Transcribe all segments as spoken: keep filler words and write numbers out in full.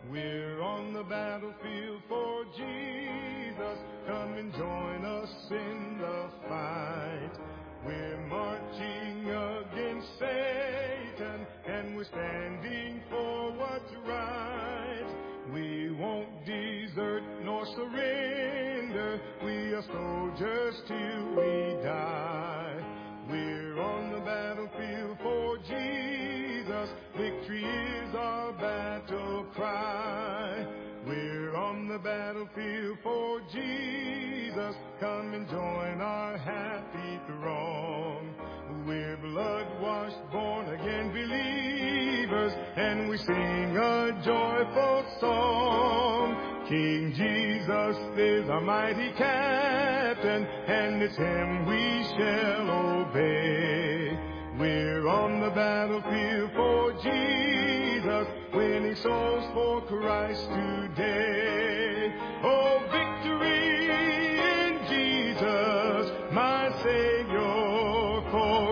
We're on the battlefield for Jesus. Come and join us in the fight. We're marching against Satan, and we're standing for what's right. We won't desert nor surrender. We are soldiers till we die. We're on the battlefield for Jesus. Victory is our battle cry. We're on the battlefield for Jesus. Come and join our happy throng. We're blood-washed, born-again believers, and we sing a joyful song. King Jesus is our mighty captain, and it's him we shall obey. We're on the battlefield for Jesus, winning souls for Christ today. Oh, victory in Jesus, my Savior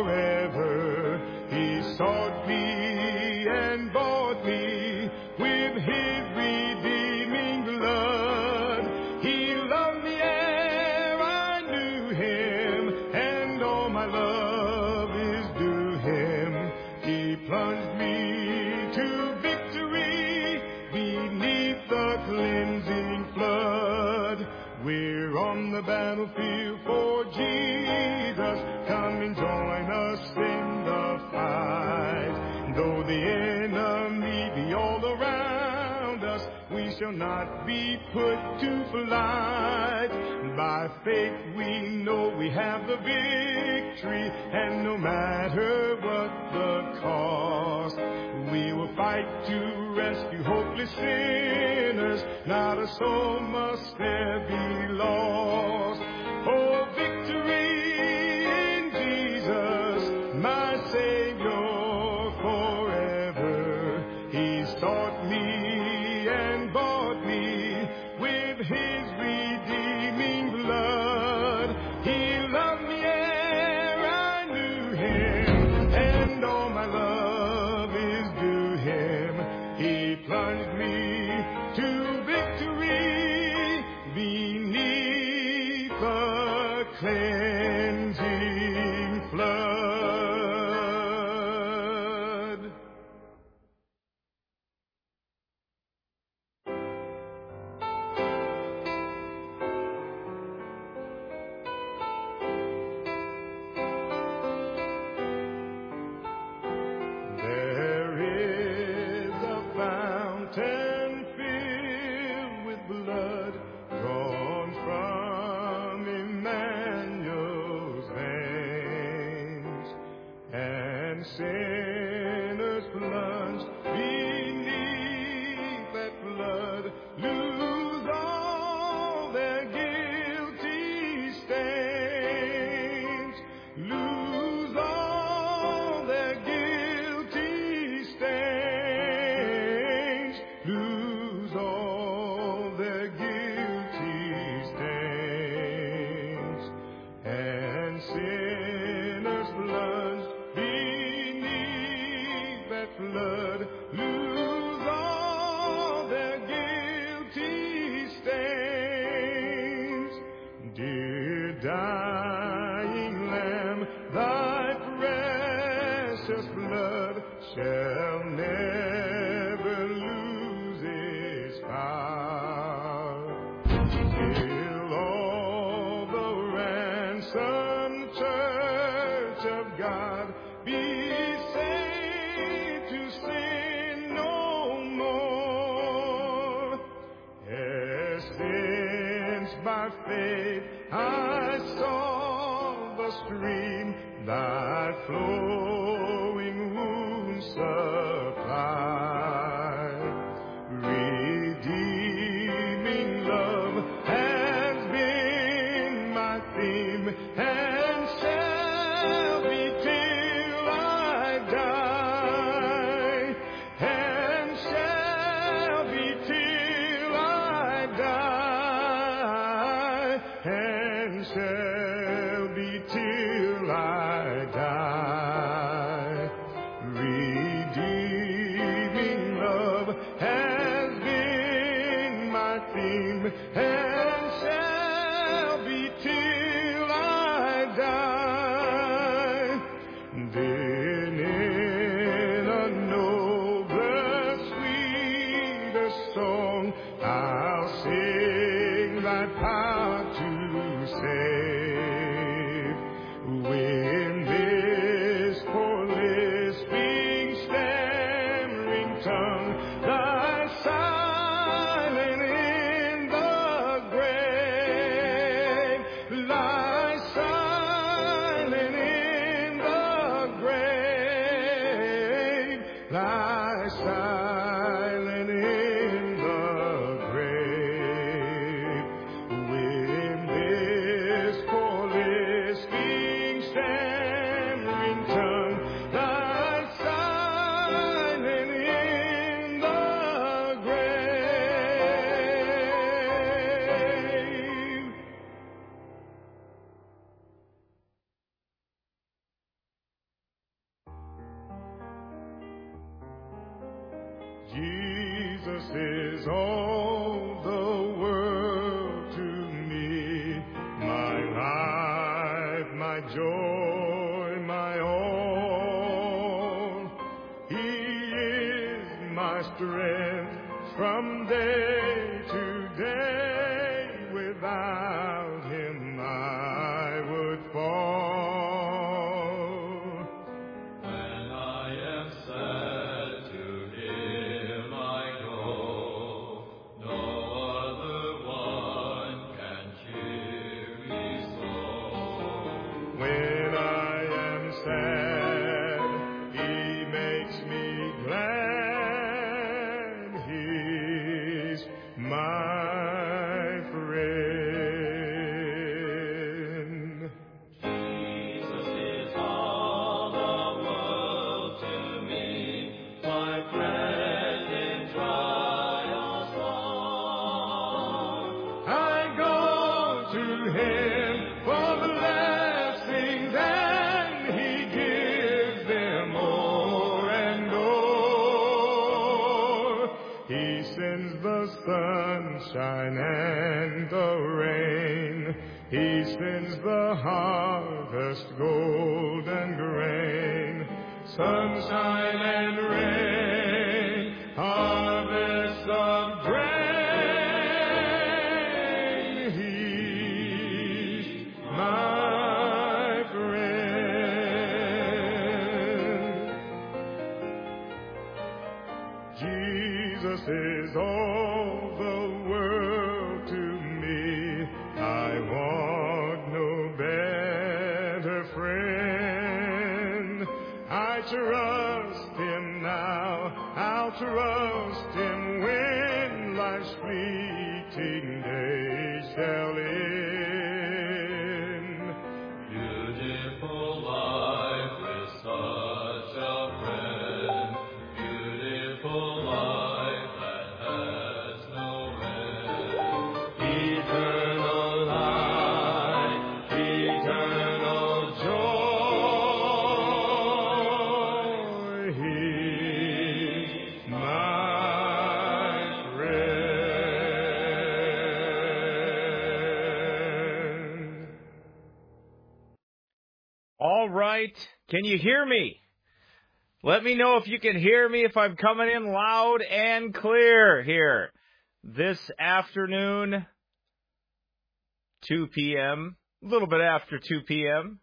forever. He sought me and bought me with his redeeming blood. He loved me ere I knew him, and all my love is due him. He plunged me to victory beneath the cleansing flood. We're on the battlefield for Jesus. Come and join us in the fight. Though the enemy be all around us, we shall not be put to flight. By faith we know we have the victory, and no matter what the cost, we will fight to rescue hopeless sinners. Not a soul must there be lost. Oh, victory in Jesus, my Savior forever. He sought me and bought me with his redeeming blood. He loved me ere I knew him, and all my love is due him. He plunged me to victory beneath the cleansing flood. There is a fountain filled with blood drawn from Emmanuel's veins, and sinners plunged beneath that blood lose all their guilty stains, lose all their guilty stains, lose all their guilty stains, and sinners plunged beneath that flood lose all their guilty stains. Dear dying Lamb, thy precious blood shall never lose its power. Till all the ransomed church of God be saved to sin no more. Ere since by faith I saw the stream thy flowing wounds supply. Redeeming love has been my theme, and shall be till I die, and shall be till I die, and shall be till I die. Redeeming love has been theme and shall be till I die. Then in a nobler, sweeter song I'll sing thy power to save. When this poor lisping, stammering tongue lies silent in the grave, lies silent in the grave, lies silent in the grave. When this poor lisping, stammering tongue lies silent in the grave. Jesus is all the world to me, my life, my joy, my all. He is my strength from day to day. Without him I would fall. When I am sad, to him I go. No other one can cheer me so. When I am sad, he makes me glad. He's my friend. Jesus is all the world to me, my friend in trials long. I go to him for the blessings, and he gives them more and more. He sends the sunshine and the rain. He sends the harvest, gold and grain. Sunshine and rain, harvest of grain. He's my friend. Jesus is all the world to me. I want no better friend. I trust him now, I'll trust him when life's fleeting days shall end. Beautiful life with such a friend, beautiful life that has no end. Eternal life, eternal joy. He's my friend. All right. Can you hear me? Let me know if you can hear me, if I'm coming in loud and clear here this afternoon, two p.m., a little bit after two p.m.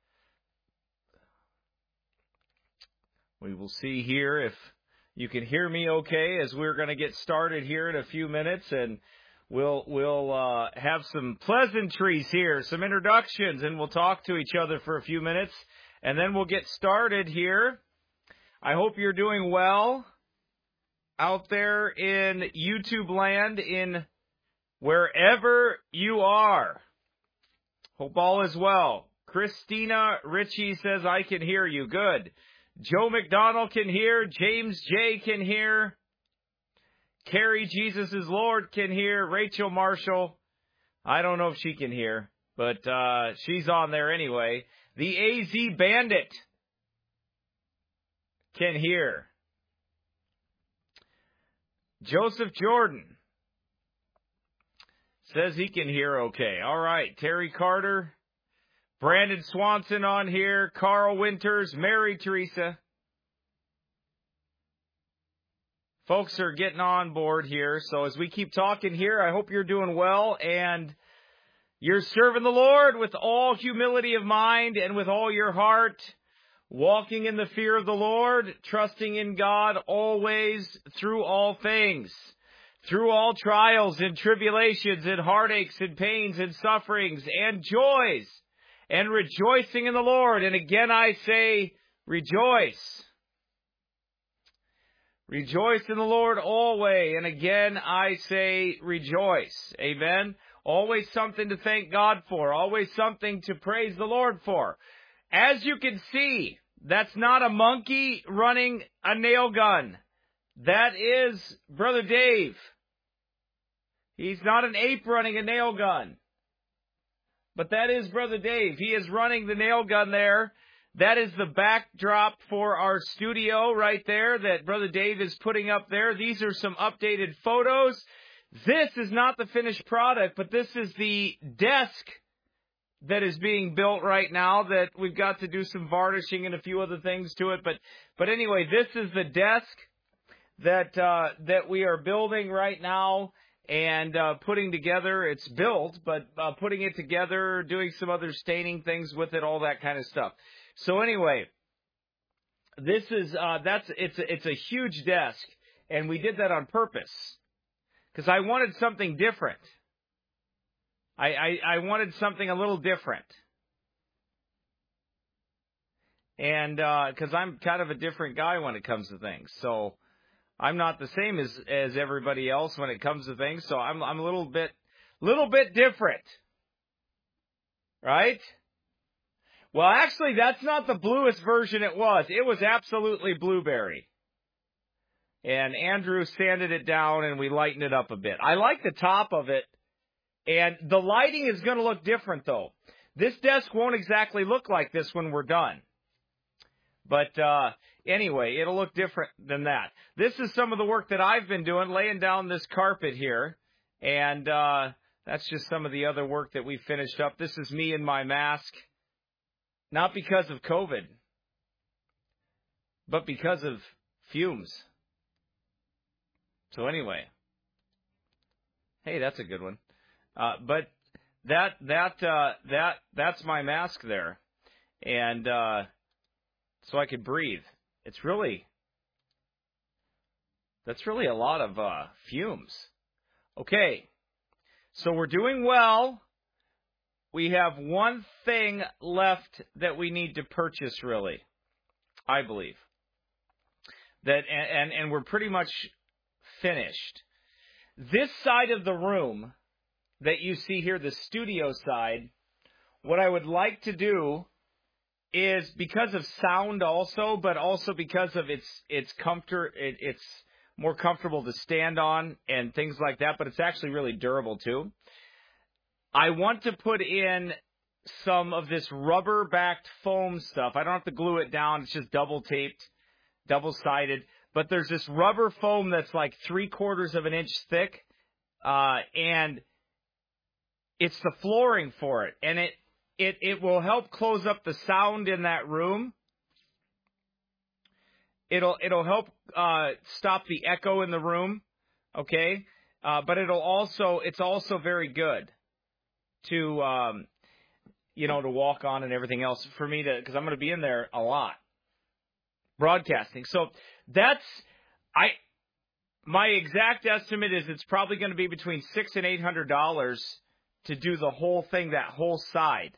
We will see here if you can hear me okay, as we're going to get started here in a few minutes, and we'll we'll uh, have some pleasantries here, some introductions, and we'll talk to each other for a few minutes, and then we'll get started here. I hope you're doing well out there in YouTube land, in wherever you are. Hope all is well. Christina Ritchie says, I can hear you. Good. Joe McDonald can hear. James J. can hear. Carrie Jesus is Lord can hear. Rachel Marshall, I don't know if she can hear, but uh, she's on there anyway. The A Z Bandit can hear. Joseph Jordan. Says he can hear okay. All right, Terry Carter, Brandon Swanson on here, Carl Winters, Mary Teresa. Folks are getting on board here, so as we keep talking here, I hope you're doing well and you're serving the Lord with all humility of mind and with all your heart, walking in the fear of the Lord, trusting in God always through all things, through all trials and tribulations and heartaches and pains and sufferings and joys, and rejoicing in the Lord. And again I say, rejoice. Rejoice in the Lord always. And again, I say rejoice. Amen. Always something to thank God for. Always something to praise the Lord for. As you can see, that's not a monkey running a nail gun. That is Brother Dave. He's not an ape running a nail gun. But that is Brother Dave. He is running the nail gun there. That is the backdrop for our studio right there that Brother Dave is putting up there. These are some updated photos. This is not the finished product, but this is the desk that is being built right now that we've got to do some varnishing and a few other things to it. But but anyway, this is the desk that uh, that we are building right now and uh, putting together. It's built, but uh, putting it together, doing some other staining things with it, all that kind of stuff. So anyway, this is, uh, that's, it's a, it's a huge desk, and we did that on purpose, because I wanted something different. I, I, I wanted something a little different. And, uh, because I'm kind of a different guy when it comes to things, so I'm not the same as, as everybody else when it comes to things, so I'm, I'm a little bit, little bit different. Right? Well, actually, that's not the bluest version it was. It was absolutely blueberry. And Andrew sanded it down and we lightened it up a bit. I like the top of it. And the lighting is going to look different, though. This desk won't exactly look like this when we're done. But uh, anyway, it'll look different than that. This is some of the work that I've been doing, laying down this carpet here. And uh, that's just some of the other work that we finished up. This is me in my mask. Not because of COVID, but because of fumes. So anyway, hey, that's a good one. Uh, but that that uh, that that's my mask there, and uh, so I could breathe. It's really that's really a lot of uh, fumes. Okay, so we're doing well. We have one thing left that we need to purchase, really, I believe. That and, and, and we're pretty much finished. This side of the room that you see here, the studio side, what I would like to do is, because of sound also, but also because of its its comfort, it, it's more comfortable to stand on and things like that, but it's actually really durable too. I want to put in some of this rubber-backed foam stuff. I don't have to glue it down. It's just double-taped, double-sided. But there's this rubber foam that's like three-quarters of an inch thick, uh, and it's the flooring for it. And it, it, it will help close up the sound in that room. It'll, it'll help uh, stop the echo in the room, okay? Uh, but it'll also, it's also very good to, um, you know, to walk on and everything else for me to, because I'm going to be in there a lot broadcasting. So that's, I, my exact estimate is it's probably going to be between six and eight hundred dollars to do the whole thing, that whole side.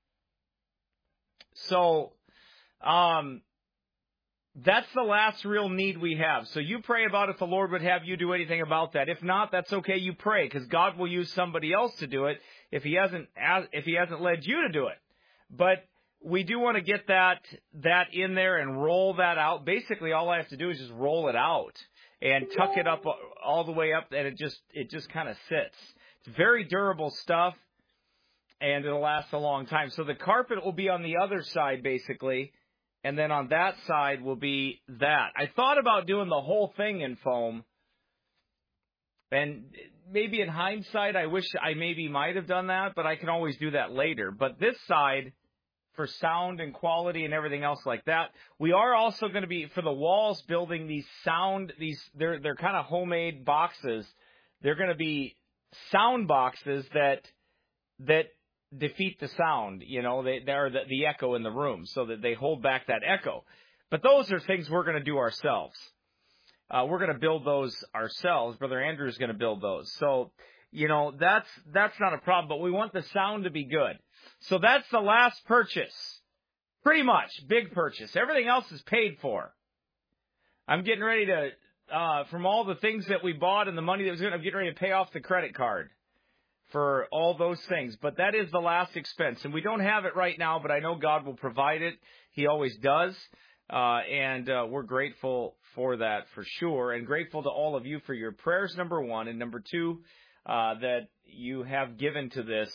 So, um, that's the last real need we have. So you pray about if the Lord would have you do anything about that. If not, that's okay. You pray, because God will use somebody else to do it if He hasn't if He hasn't led you to do it. But we do want to get that that in there and roll that out. Basically, all I have to do is just roll it out and tuck it up all the way up, and it just it just kind of sits. It's very durable stuff, and it'll last a long time. So the carpet will be on the other side, basically. And then on that side will be that. I thought about doing the whole thing in foam, And maybe in hindsight, I wish I maybe might have done that, but I can always do that later. But this side, for sound and quality and everything else like that, we are also going to be, for the walls, building these sound, these, they're, they're kind of homemade boxes. They're going to be sound boxes that, that defeat the sound, you know, they, they're the, the echo in the room, so that they hold back that echo. But those are things we're going to do ourselves. Uh, we're going to build those ourselves. Brother Andrew is going to build those. So, you know, that's that's not a problem, but we want the sound to be good. So that's the last purchase. Pretty much, big purchase. Everything else is paid for. I'm getting ready to, uh, from all the things that we bought and the money that was going to, I'm getting ready to pay off the credit card for all those things. But that is the last expense. And we don't have it right now, but I know God will provide it. He always does. Uh, and uh, we're grateful for that for sure, and grateful to all of you for your prayers, number one, and number two, uh, that you have given to this.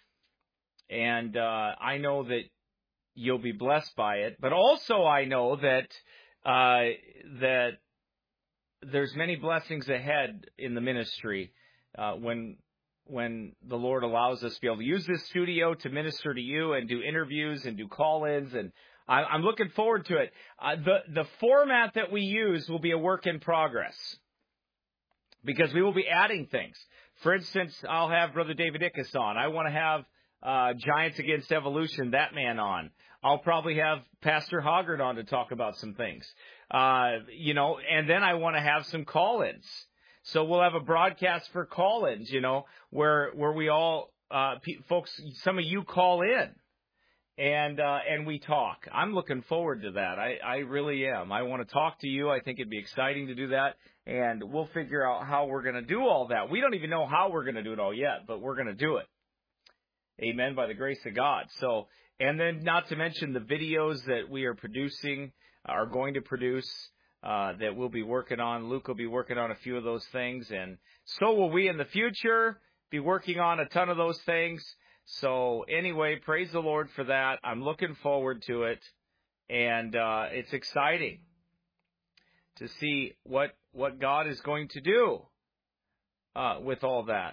And uh, I know that you'll be blessed by it, but also I know that uh, that there's many blessings ahead in the ministry uh, when when the Lord allows us to be able to use this studio to minister to you and do interviews and do call-ins, and I'm looking forward to it. Uh, the, the format that we use will be a work in progress because we will be adding things. For instance, I'll have Brother David Ickus on. I want to have uh, Giants Against Evolution, that man on. I'll probably have Pastor Hoggard on to talk about some things. Uh, you know, and then I want to have some call-ins. So we'll have a broadcast for call-ins, you know, where, where we all, uh, pe- folks, some of you call in. And uh, and we talk. I'm looking forward to that. I, I really am. I want to talk to you. I think it'd be exciting to do that. And we'll figure out how we're going to do all that. We don't even know how we're going to do it all yet, but we're going to do it. Amen, by the grace of God. So, and then not to mention the videos that we are producing, are going to produce, uh, that we'll be working on. Luke will be working on a few of those things. And so will we in the future be working on a ton of those things. So anyway, praise the Lord for that. I'm looking forward to it, and uh, it's exciting to see what what God is going to do uh, with all that.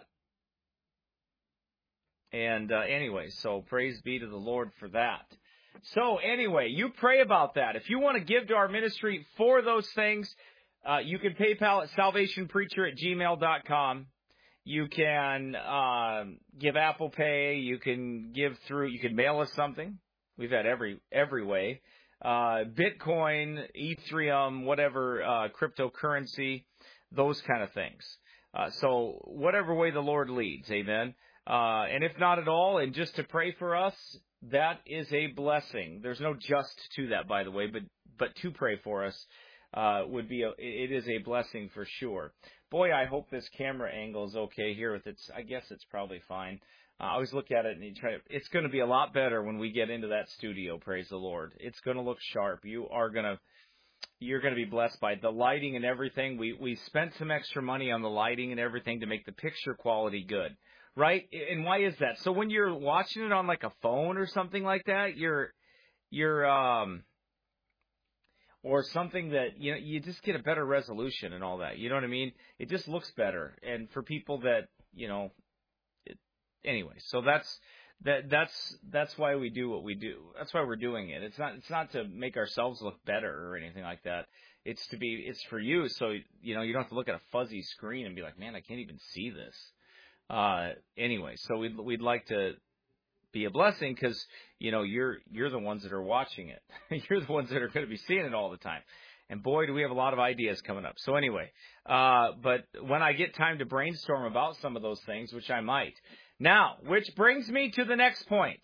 And uh, anyway, so praise be to the Lord for that. So anyway, you pray about that. If you want to give to our ministry for those things, uh, you can PayPal at salvation preacher at gmail dot com. You can uh, give Apple Pay. You can give through. You can mail us something. We've had every every way. Uh, Bitcoin, Ethereum, whatever, uh, cryptocurrency, those kind of things. Uh, so whatever way the Lord leads, amen. Uh, and if not at all, and just to pray for us, that is a blessing. There's no just to that, by the way, but but to pray for us uh, would be a, it is a blessing for sure. Boy, I hope this camera angle is okay here. With its, I guess it's probably fine. Uh, I always look at it and you try. It's going to be a lot better when we get into that studio. Praise the Lord. It's going to look sharp. You are going to, you're going to be blessed by the lighting and everything. We we spent some extra money on the lighting and everything to make the picture quality good, right? And why is that? So when you're watching it on like a phone or something like that, you're you're um. or something that, you know, you just get a better resolution and all that. You know what I mean? It just looks better. And for people that, you know, it, anyway, so that's, that, that's, that's why we do what we do. That's why we're doing it. It's not, it's not to make ourselves look better or anything like that. It's to be, it's for you. So, you know, you don't have to look at a fuzzy screen and be like, man, I can't even see this. Uh, anyway, so we'd, we'd like to be a blessing because, you know, you're you're the ones that are watching it. You're the ones that are going to be seeing it all the time. And boy, do we have a lot of ideas coming up. So anyway, uh, but when I get time to brainstorm about some of those things, which I might. Now, which brings me to the next point.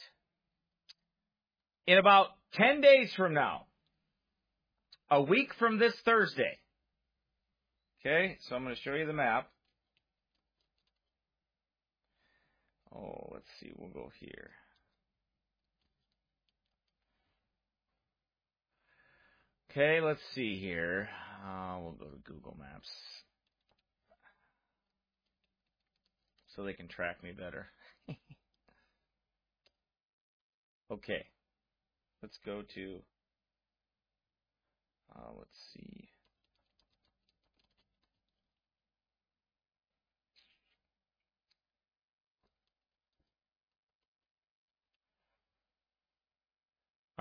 In about ten days from now, a week from this Thursday, okay, so I'm going to show you the map. Oh, let's see, we'll go here. Okay, let's see here. Uh, we'll go to Google Maps so they can track me better. Okay, let's go to, uh, let's see.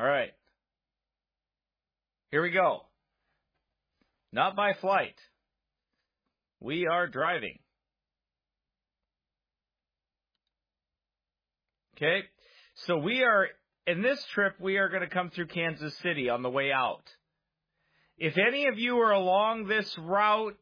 All right. Here we go. Not by flight. We are driving. Okay. So we are, in this trip, we are going to come through Kansas City on the way out. If any of you are along this route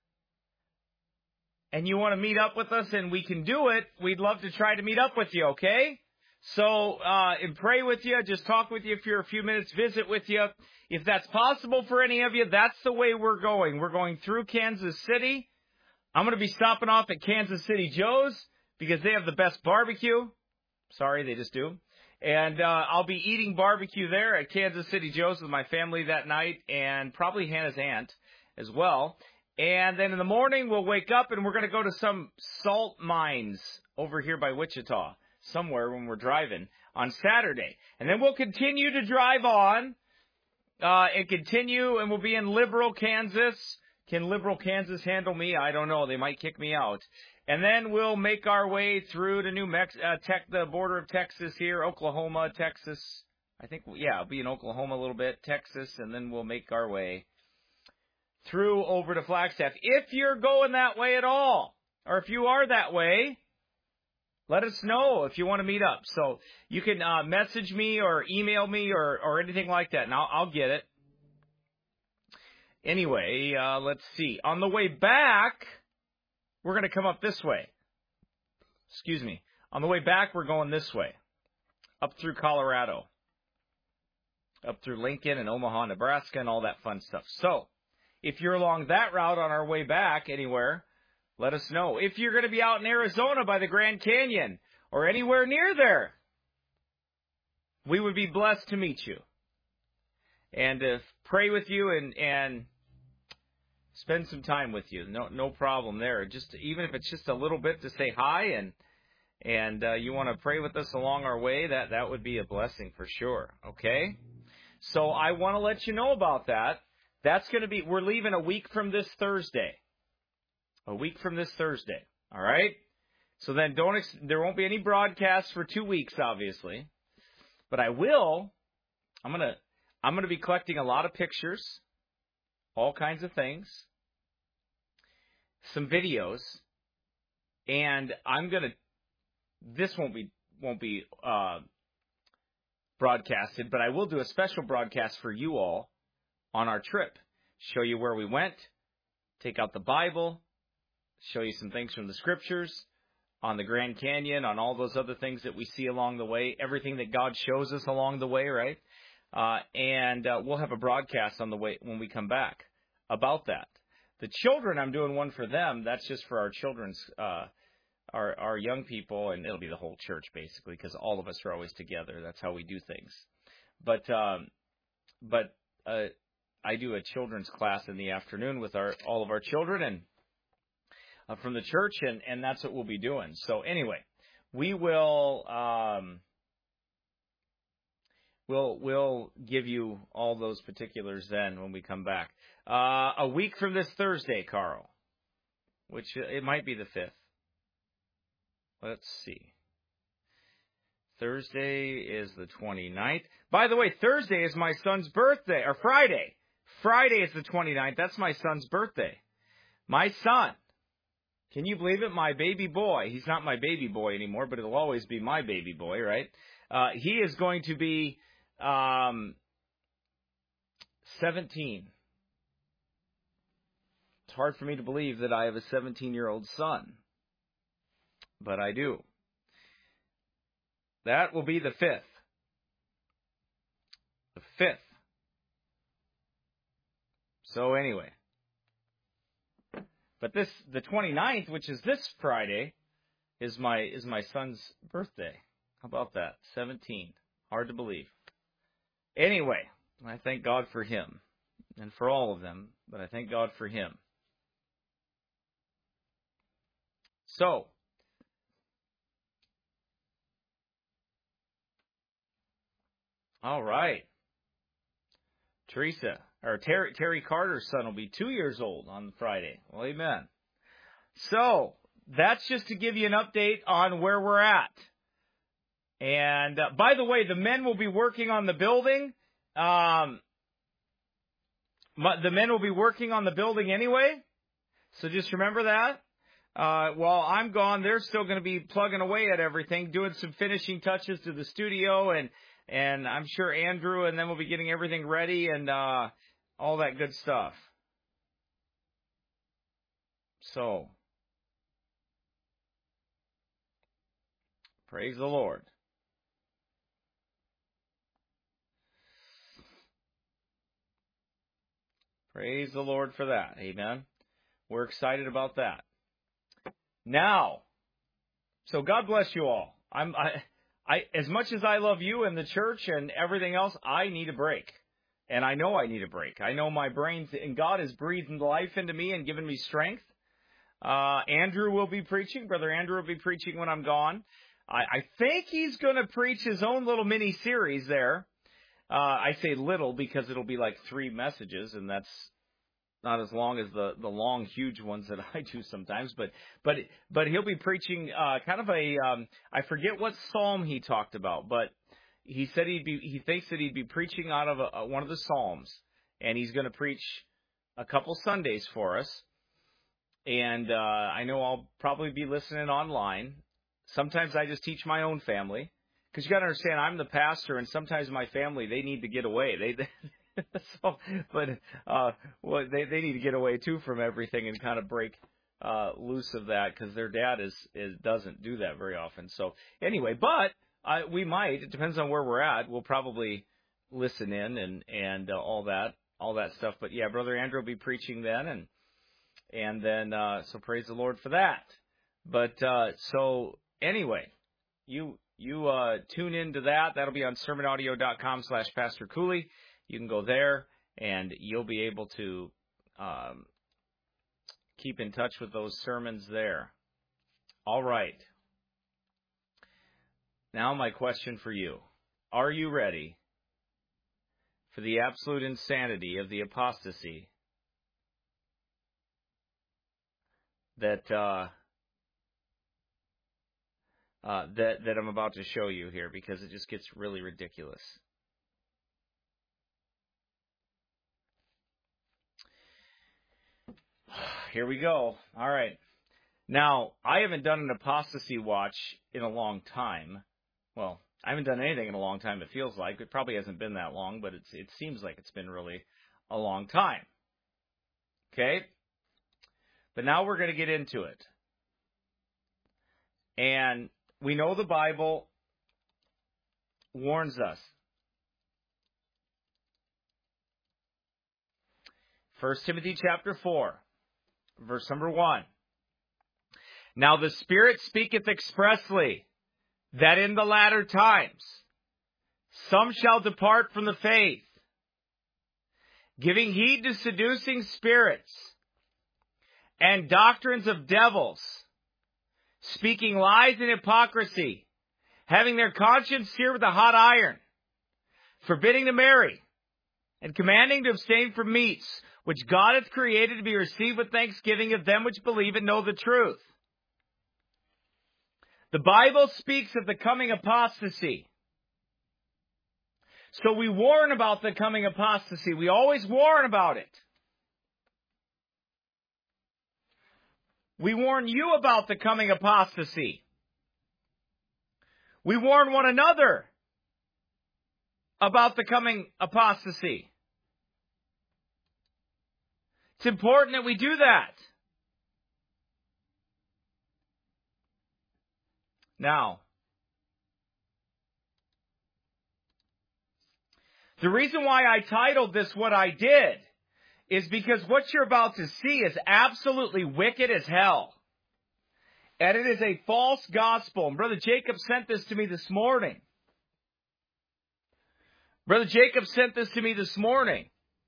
and you want to meet up with us and we can do it, we'd love to try to meet up with you, okay? So, uh, and pray with you, just talk with you for a few minutes, visit with you. If that's possible for any of you, that's the way we're going. We're going through Kansas City. I'm going to be stopping off at Kansas City Joe's because they have the best barbecue. Sorry, they just do. And uh, I'll be eating barbecue there at Kansas City Joe's with my family that night and probably Hannah's aunt as well. And then in the morning, we'll wake up and we're going to go to some salt mines over here by Wichita, somewhere when we're driving on Saturday. And then we'll continue to drive on uh, and continue, and we'll be in Liberal, Kansas. Can Liberal, Kansas handle me? I don't know. They might kick me out. And then we'll make our way through to New Mex, uh, tech, the border of Texas here, Oklahoma, Texas. I think, yeah, I'll be in Oklahoma a little bit, Texas, and then we'll make our way through over to Flagstaff. If you're going that way at all, or if you are that way, let us know if you want to meet up. So you can uh, message me or email me or, or anything like that, and I'll, I'll get it. Anyway, uh, let's see. On the way back, we're going to come up this way. Excuse me. On the way back, we're going this way. Up through Colorado. Up through Lincoln and Omaha, Nebraska, and all that fun stuff. So, if you're along that route on our way back anywhere, let us know. If you're going to be out in Arizona by the Grand Canyon or anywhere near there, we would be blessed to meet you. And to pray with you and, and spend some time with you. No, no problem there. Just even if it's just a little bit to say hi and and uh, you want to pray with us along our way, that that would be a blessing for sure. Okay. So I want to let you know about that. That's going to be. We're leaving a week from this Thursday. A week from this Thursday. All right. So then don't. Ex- there won't be any broadcasts for two weeks, obviously. But I will. I'm gonna. I'm gonna be collecting a lot of pictures. All kinds of things, some videos, and I'm gonna. This won't be won't be uh, broadcasted, but I will do a special broadcast for you all on our trip. Show you where we went, take out the Bible, show you some things from the Scriptures on the Grand Canyon, on all those other things that we see along the way, everything that God shows us along the way, right? Uh, and uh, we'll have a broadcast on the way when we come back about that. The children, I'm doing one for them. That's just for our children's, uh, our our young people, and it'll be the whole church basically, because all of us are always together. That's how we do things. But um, but uh, I do a children's class in the afternoon with our all of our children and uh, from the church, and and that's what we'll be doing. So anyway, we will. Um, We'll we'll give you all those particulars then when we come back. Uh, a week from this Thursday, Carl, which it might be the fifth. Let's see. Thursday is the twenty-ninth. By the way, Thursday is my son's birthday, or Friday. Friday is the twenty-ninth. That's my son's birthday. My son. Can you believe it? My baby boy. He's not my baby boy anymore, but it'll always be my baby boy, right? Uh, he is going to be Um, seventeen. It's hard for me to believe that I have a seventeen-year-old son, but I do. That will be the fifth. The fifth. So anyway. But this, the twenty-ninth, which is this Friday, is my is my son's birthday. How about that? seventeen. Hard to believe. Anyway, I thank God for him and for all of them, but I thank God for him. So, all right. Teresa, or Terry, Terry Carter's son will be two years old on Friday. Well, amen. So, that's just to give you an update on where we're at. And uh, by the way, the men will be working on the building. Um, my, the men will be working on the building anyway. So just remember that. Uh, while I'm gone, they're still going to be plugging away at everything, doing some finishing touches to the studio, and and I'm sure Andrew and then we'll be getting everything ready and uh, all that good stuff. So, praise the Lord. Praise the Lord for that. Amen. We're excited about that. Now, so God bless you all. I'm, I, I, as much as I love you and the church and everything else, I need a break. And I know I need a break. I know my brain, and God has breathed life into me and given me strength. Uh, Andrew will be preaching. Brother Andrew will be preaching when I'm gone. I, I think he's going to preach his own little mini series there. Uh, I say little because it'll be like three messages, and that's not as long as the, the long, huge ones that I do sometimes, but but but he'll be preaching uh, kind of a um, I forget what psalm he talked about, but he said he'd be he thinks that he'd be preaching out of a, a, one of the psalms, and he's going to preach a couple Sundays for us. And uh, I know I'll probably be listening online. Sometimes I just teach my own family, because you got to understand I'm the pastor, and sometimes my family, they need to get away. They. they So, but uh, well, they they need to get away too from everything and kind of break uh, loose of that, because their dad is, is doesn't do that very often. So anyway, but uh, we might. It depends on where we're at. We'll probably listen in and and uh, all that all that stuff. But yeah, Brother Andrew will be preaching then, and and then uh, so praise the Lord for that. But uh, so anyway, you you uh, tune into that. That'll be on sermon audio dot com slash Pastor Cooley. You can go there, and you'll be able to um, keep in touch with those sermons there. All right. Now my question for you. Are you ready for the absolute insanity of the apostasy that uh, uh, that that I'm about to show you here, because it just gets really ridiculous. Here we go. All right. Now, I haven't done an apostasy watch in a long time. Well, I haven't done anything in a long time, it feels like. It probably hasn't been that long, but it's, it seems like it's been really a long time. Okay? But now we're going to get into it. And we know the Bible warns us. First Timothy chapter four. Verse number one. Now the Spirit speaketh expressly, that in the latter times some shall depart from the faith, giving heed to seducing spirits and doctrines of devils, speaking lies and hypocrisy, having their conscience seared with a hot iron, forbidding to marry, and commanding to abstain from meats, which God hath created to be received with thanksgiving of them which believe and know the truth. The Bible speaks of the coming apostasy. So we warn about the coming apostasy. We always warn about it. We warn you about the coming apostasy. We warn one another about the coming apostasy. It's important that we do that. Now, the reason why I titled this what I did is because what you're about to see is absolutely wicked as hell. And it is a false gospel. And Brother Jacob sent this to me this morning. Brother Jacob sent this to me this morning.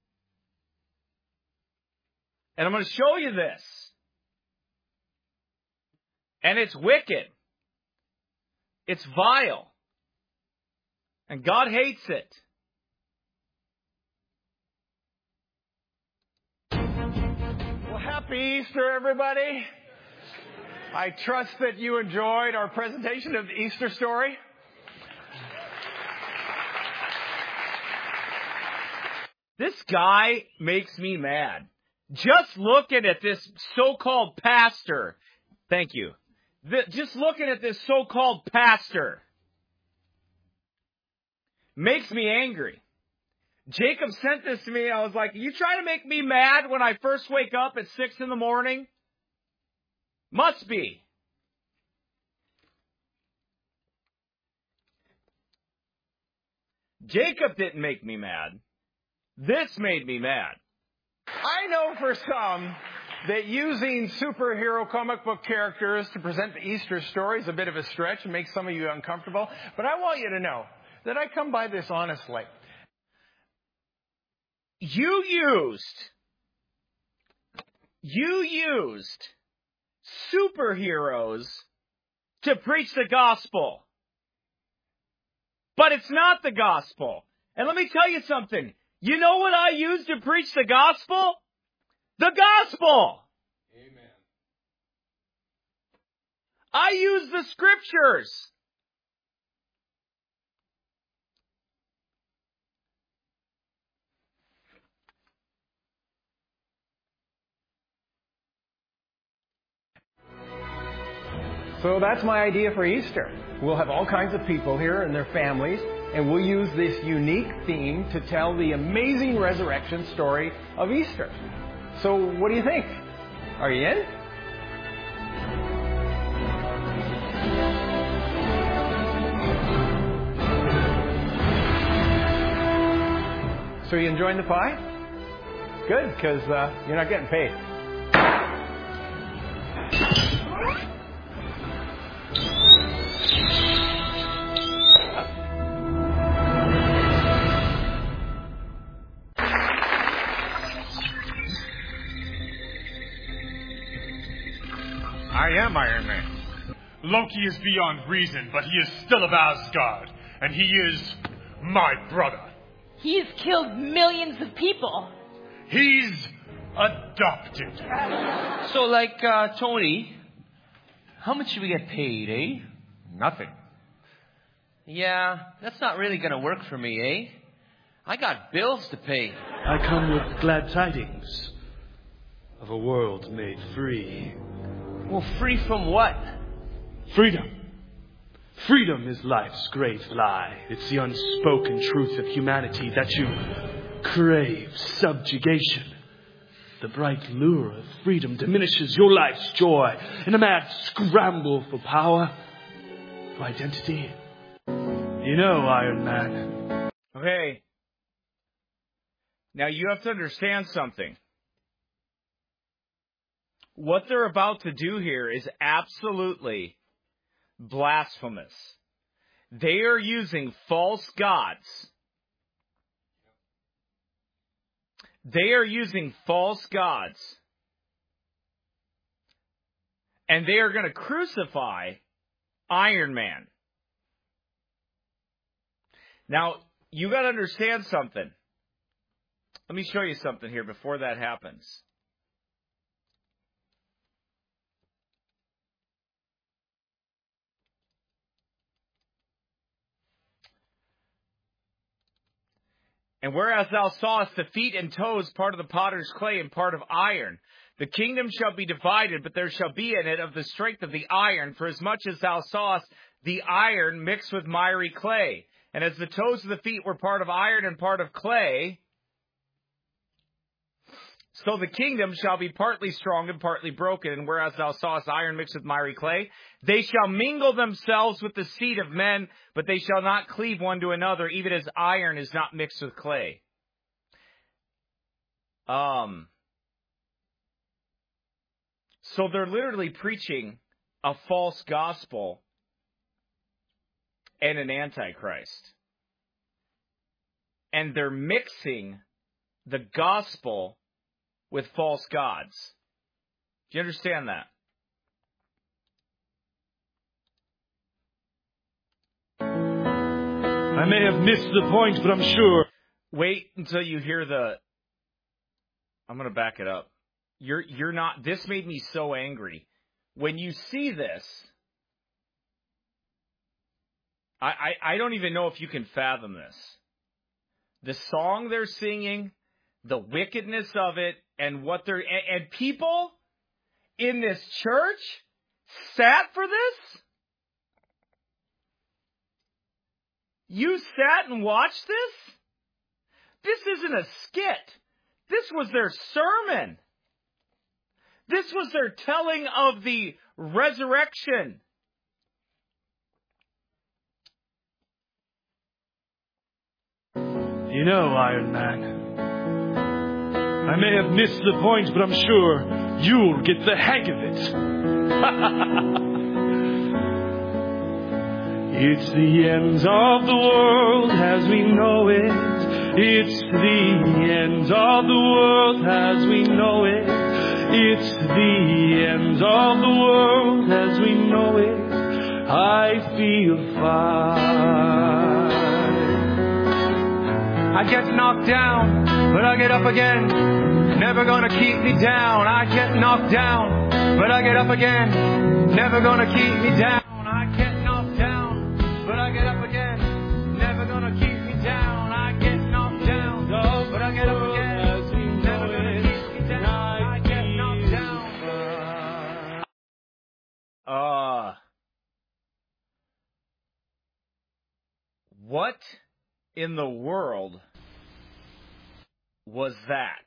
And I'm going to show you this. And it's wicked. It's vile. And God hates it. Well, happy Easter, everybody. I trust that you enjoyed our presentation of the Easter story. This guy makes me mad. Just looking at this so-called pastor. Thank you. The, just looking at this so-called pastor makes me angry. Jacob sent this to me. I was like, you trying to make me mad when I first wake up at six in the morning? Must be. Jacob didn't make me mad. This made me mad. I know for some that using superhero comic book characters to present the Easter story is a bit of a stretch and makes some of you uncomfortable. But I want you to know that I come by this honestly. You used, you used superheroes to preach the gospel. But it's not the gospel. And let me tell you something. You know what I use to preach the gospel? The gospel. Amen. I use the scriptures. So that's my idea for Easter. We'll have all kinds of people here and their families, and we'll use this unique theme to tell the amazing resurrection story of Easter. So what do you think? Are you in? So you enjoying the pie? Good, because uh, you're not getting paid. I am Iron Man. Loki is beyond reason, but he is still of Asgard, and he is my brother. He's killed millions of people. He's adopted. So, like, uh, Tony, how much do we get paid, eh? Nothing. Yeah, that's not really gonna work for me, eh? I got bills to pay. I come with glad tidings of a world made free. Well, free from what? Freedom. Freedom is life's great lie. It's the unspoken truth of humanity that you crave subjugation. The bright lure of freedom diminishes your life's joy in a mad scramble for power, for identity. You know, Iron Man. Okay. Now you have to understand something. What they're about to do here is absolutely blasphemous. They are using false gods. They are using false gods. And they are going to crucify Iron Man. Now, you got to understand something. Let me show you something here before that happens. And whereas thou sawest the feet and toes, part of the potter's clay and part of iron, the kingdom shall be divided, but there shall be in it of the strength of the iron, for as much as thou sawest the iron mixed with miry clay. And as the toes of the feet were part of iron and part of clay, so the kingdom shall be partly strong and partly broken. And whereas thou sawest iron mixed with miry clay, they shall mingle themselves with the seed of men, but they shall not cleave one to another, even as iron is not mixed with clay. Um. So they're literally preaching a false gospel and an antichrist. And they're mixing the gospel with false gods. Do you understand that? I may have missed the point, but I'm sure. Wait until you hear the... I'm going to back it up. You're you're not... This made me so angry. When you see this, I, I, I don't even know if you can fathom this. The song they're singing, the wickedness of it and what they're, and, and people in this church sat for this? You sat and watched this? This isn't a skit. This was their sermon. This was their telling of the resurrection. You know, Iron Man, I may have missed the point, but I'm sure you'll get the hang of it. It's the end of the world as we know it. It's the end of the world as we know it. It's the end of the world as we know it. I feel fine. I get knocked down, but I get up again. Never gonna keep me down. I get knocked down, but I get up again. Never gonna keep me down. I get knocked down, but I get up again. Never gonna keep me down. I get knocked down, but I get up again. Never gonna keep me down. I get knocked down. Uh, what in the world was that?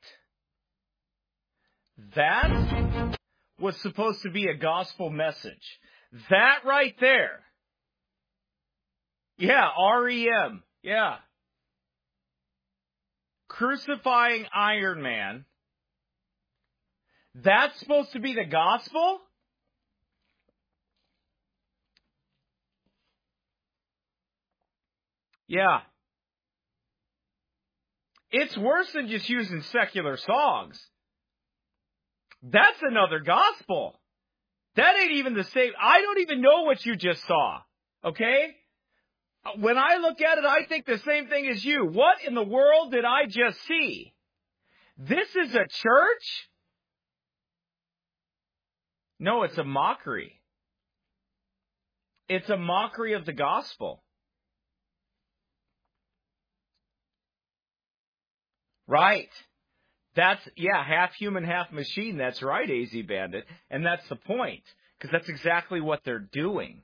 That was supposed to be a gospel message. That right there. Yeah, R E M. Yeah. Crucifying Iron Man. That's supposed to be the gospel? Yeah. It's worse than just using secular songs. That's another gospel. That ain't even the same. I don't even know what you just saw. Okay? When I look at it, I think the same thing as you. What in the world did I just see? This is a church? No, it's a mockery. It's a mockery of the gospel. Right. That's, yeah, half human, half machine. That's right, A Z Bandit. And that's the point. Because that's exactly what they're doing.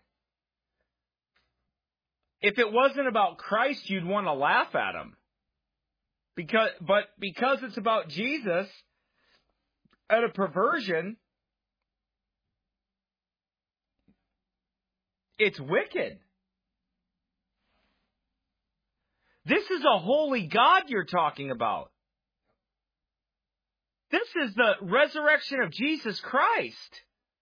If it wasn't about Christ, you'd want to laugh at him. Because, but because it's about Jesus and a perversion, it's wicked. This is a holy God you're talking about. This is the resurrection of Jesus Christ.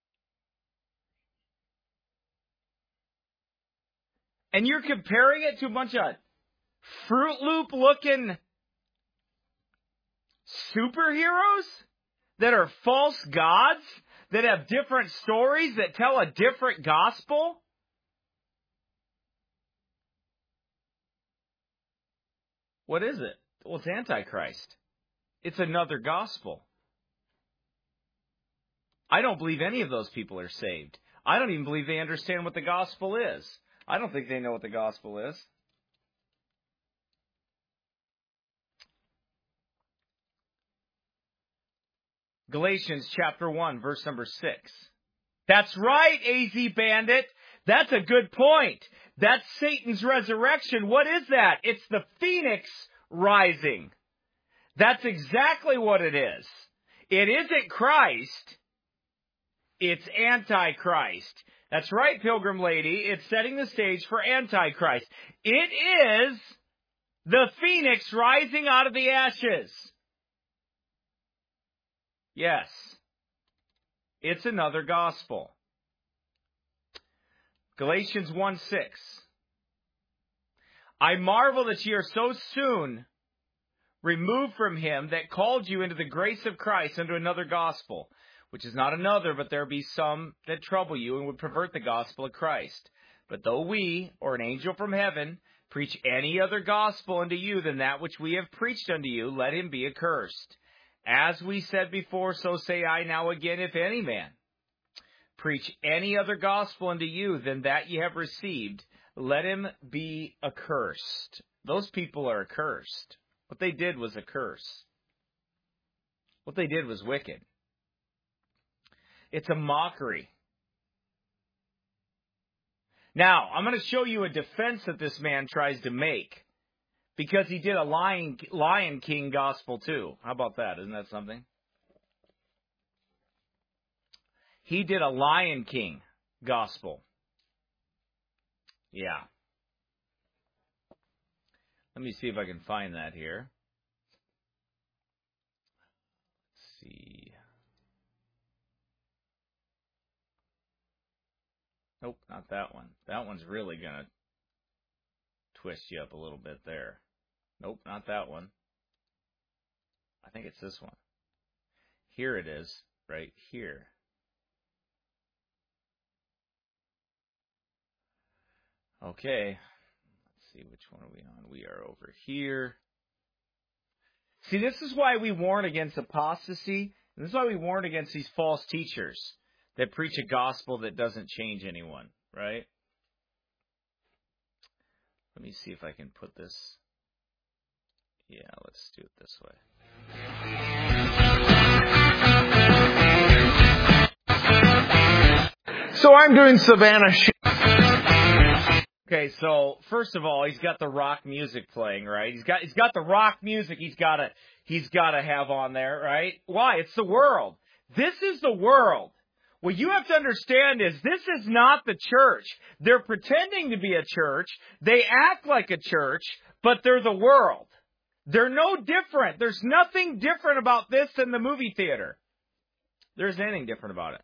And you're comparing it to a bunch of Fruit Loop looking superheroes that are false gods, that have different stories, that tell a different gospel? What is it? Well, it's Antichrist. It's another gospel. I don't believe any of those people are saved. I don't even believe they understand what the gospel is. I don't think they know what the gospel is. Galatians chapter one, verse number six. That's right, A Z Bandit. That's a good point. That's Satan's resurrection. What is that? It's the phoenix rising. That's exactly what it is. It isn't Christ. It's Antichrist. That's right, Pilgrim Lady. It's setting the stage for Antichrist. It is the phoenix rising out of the ashes. Yes. It's another gospel. Galatians one six. I marvel that ye are so soon removed from him that called you into the grace of Christ unto another gospel, which is not another, but there be some that trouble you and would pervert the gospel of Christ. But though we, or an angel from heaven, preach any other gospel unto you than that which we have preached unto you, let him be accursed. As we said before, so say I now again, if any man preach any other gospel unto you than that ye have received, let him be accursed. Those people are accursed. What they did was a curse. What they did was wicked. It's a mockery. Now, I'm going to show you a defense that this man tries to make, because he did a Lion, Lion King gospel too. How about that? Isn't that something? He did a Lion King gospel. Yeah. Let me see if I can find that here. Let's see. Nope, not that one. That one's really going to twist you up a little bit there. Nope, not that one. I think it's this one. Here it is, right here. Okay, let's see, which one are we on? We are over here. See, this is why we warn against apostasy. This is why we warn against these false teachers that preach a gospel that doesn't change anyone, right? Let me see if I can put this. Yeah, let's do it this way. So I'm doing Savannah Sheep. Okay, so first of all, he's got the rock music playing, right? He's got he's got the rock music he's got to he's got to have on there, right? Why? It's the world. This is the world. What you have to understand is this is not the church. They're pretending to be a church. They act like a church, but they're the world. They're no different. There's nothing different about this than the movie theater. There isn't anything different about it.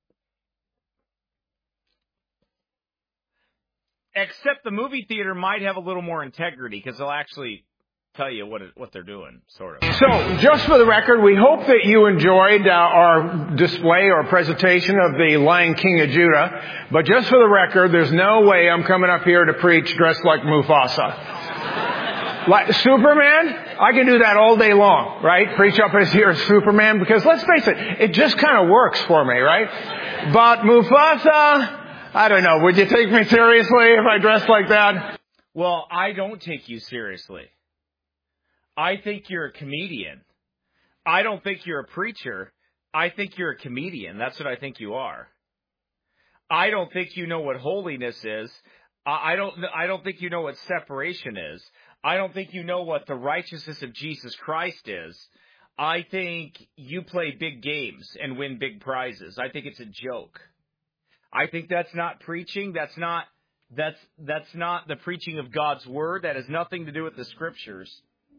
Except the movie theater might have a little more integrity because they'll actually tell you what it, what they're doing, sort of. So, just for the record, we hope that you enjoyed uh, our display or presentation of the Lion King of Judah. But just for the record, there's no way I'm coming up here to preach dressed like Mufasa. Like Superman, I can do that all day long, right? Preach up as here as Superman, because let's face it, it just kind of works for me, right? But Mufasa, I don't know. Would you take me seriously if I dressed like that? Well, I don't take you seriously. I think you're a comedian. I don't think you're a preacher. I think you're a comedian. That's what I think you are. I don't think you know what holiness is. I don't, I don't think you know what separation is. I don't think you know what the righteousness of Jesus Christ is. I think you play big games and win big prizes. I think it's a joke. I think that's not preaching. That's not, that's, that's not the preaching of God's word. That has nothing to do with the scriptures.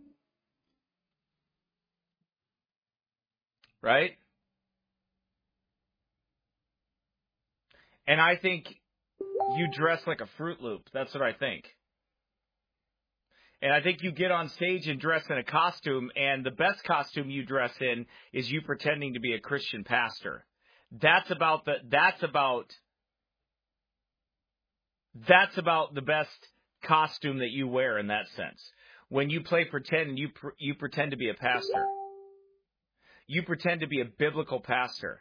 Right? And I think you dress like a Fruit Loop. That's what I think. And I think you get on stage and dress in a costume, and the best costume you dress in is you pretending to be a Christian pastor. That's about the, that's about, that's about the best costume that you wear in that sense. When you play pretend and you, you pretend to be a pastor. You pretend to be a biblical pastor.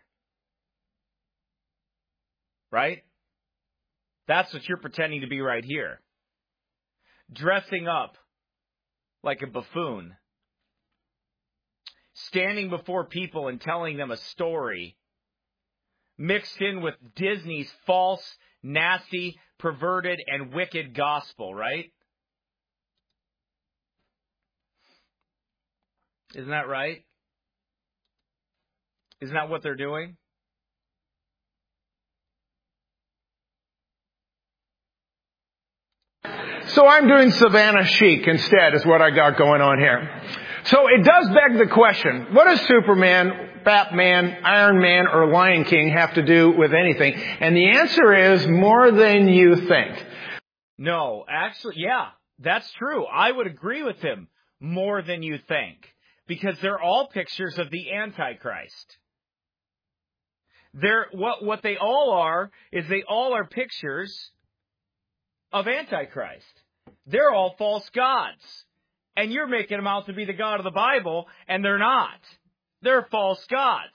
Right? That's what you're pretending to be right here. Dressing up like a buffoon. Standing before people and telling them a story. Mixed in with Disney's false, nasty, perverted, and wicked gospel, right? Isn't that right? Isn't that what they're doing? So I'm doing Savannah Chic instead is what I got going on here. So it does beg the question, what does Superman, Batman, Iron Man, or Lion King have to do with anything? And the answer is more than you think. No, actually, yeah, that's true. I would agree with him. More than you think. Because they're all pictures of the Antichrist. They're, what, what they all are is they all are pictures of Antichrist. They're all false gods. And you're making them out to be the God of the Bible, and they're not. They're false gods.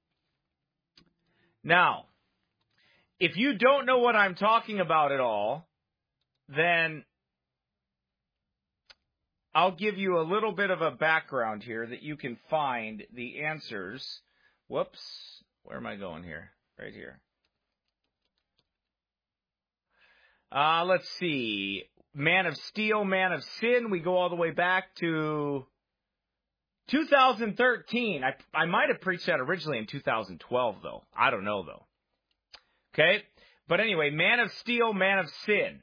Now, if you don't know what I'm talking about at all, then I'll give you a little bit of a background here that you can find the answers. Whoops. Where am I going here? Right here. Uh, let's see. Man of Steel, Man of Sin. We go all the way back to two thousand thirteen. I, I might have preached that originally in two thousand twelve, though. I don't know, though. Okay? But anyway, Man of Steel, Man of Sin.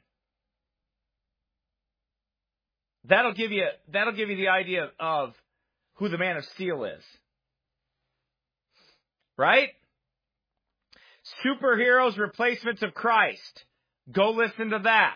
That'll give you that'll give you the idea of who the Man of Steel is. Right? Superheroes, Replacements of Christ. Go listen to that.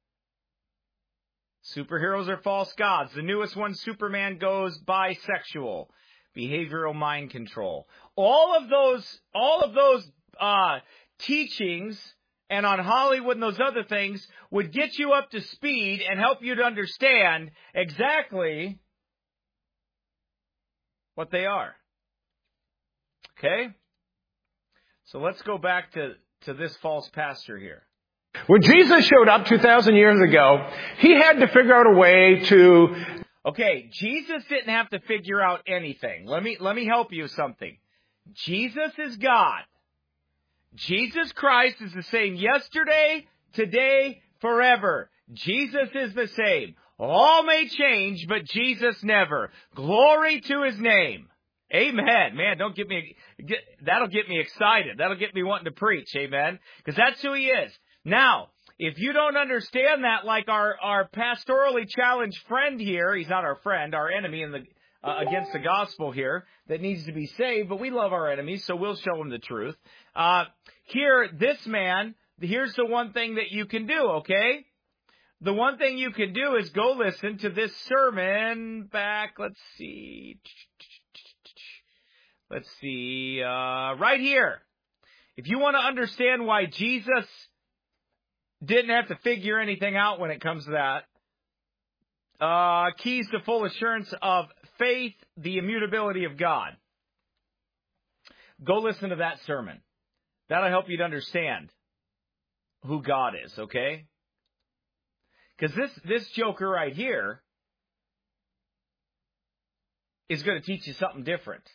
Superheroes are false gods. The newest one, Superman, goes bisexual. Behavioral mind control. All of those, all of those uh, teachings, and on Hollywood and those other things, would get you up to speed and help you to understand exactly what they are. Okay? So let's go back to, to this false pastor here. When Jesus showed up two thousand years ago, he had to figure out a way to... Okay, Jesus didn't have to figure out anything. Let me, let me help you with something. Jesus is God. Jesus Christ is the same yesterday, today, forever. Jesus is the same. All may change, but Jesus never. Glory to his name. Amen. Man, don't get me, get, that'll get me excited. That'll get me wanting to preach. Amen. Because that's who he is. Now, if you don't understand that, like our, our pastorally challenged friend here, he's not our friend, our enemy in the, uh, against the gospel here, that needs to be saved, but we love our enemies, so we'll show him the truth. Uh, here, this man, here's the one thing that you can do, okay? The one thing you can do is go listen to this sermon back, let's see, let's see, uh, right here. If you want to understand why Jesus didn't have to figure anything out when it comes to that, uh, keys to full assurance of faith, the immutability of God. Go listen to that sermon. That'll help you to understand who God is, okay? Because this, this joker right here is going to teach you something different.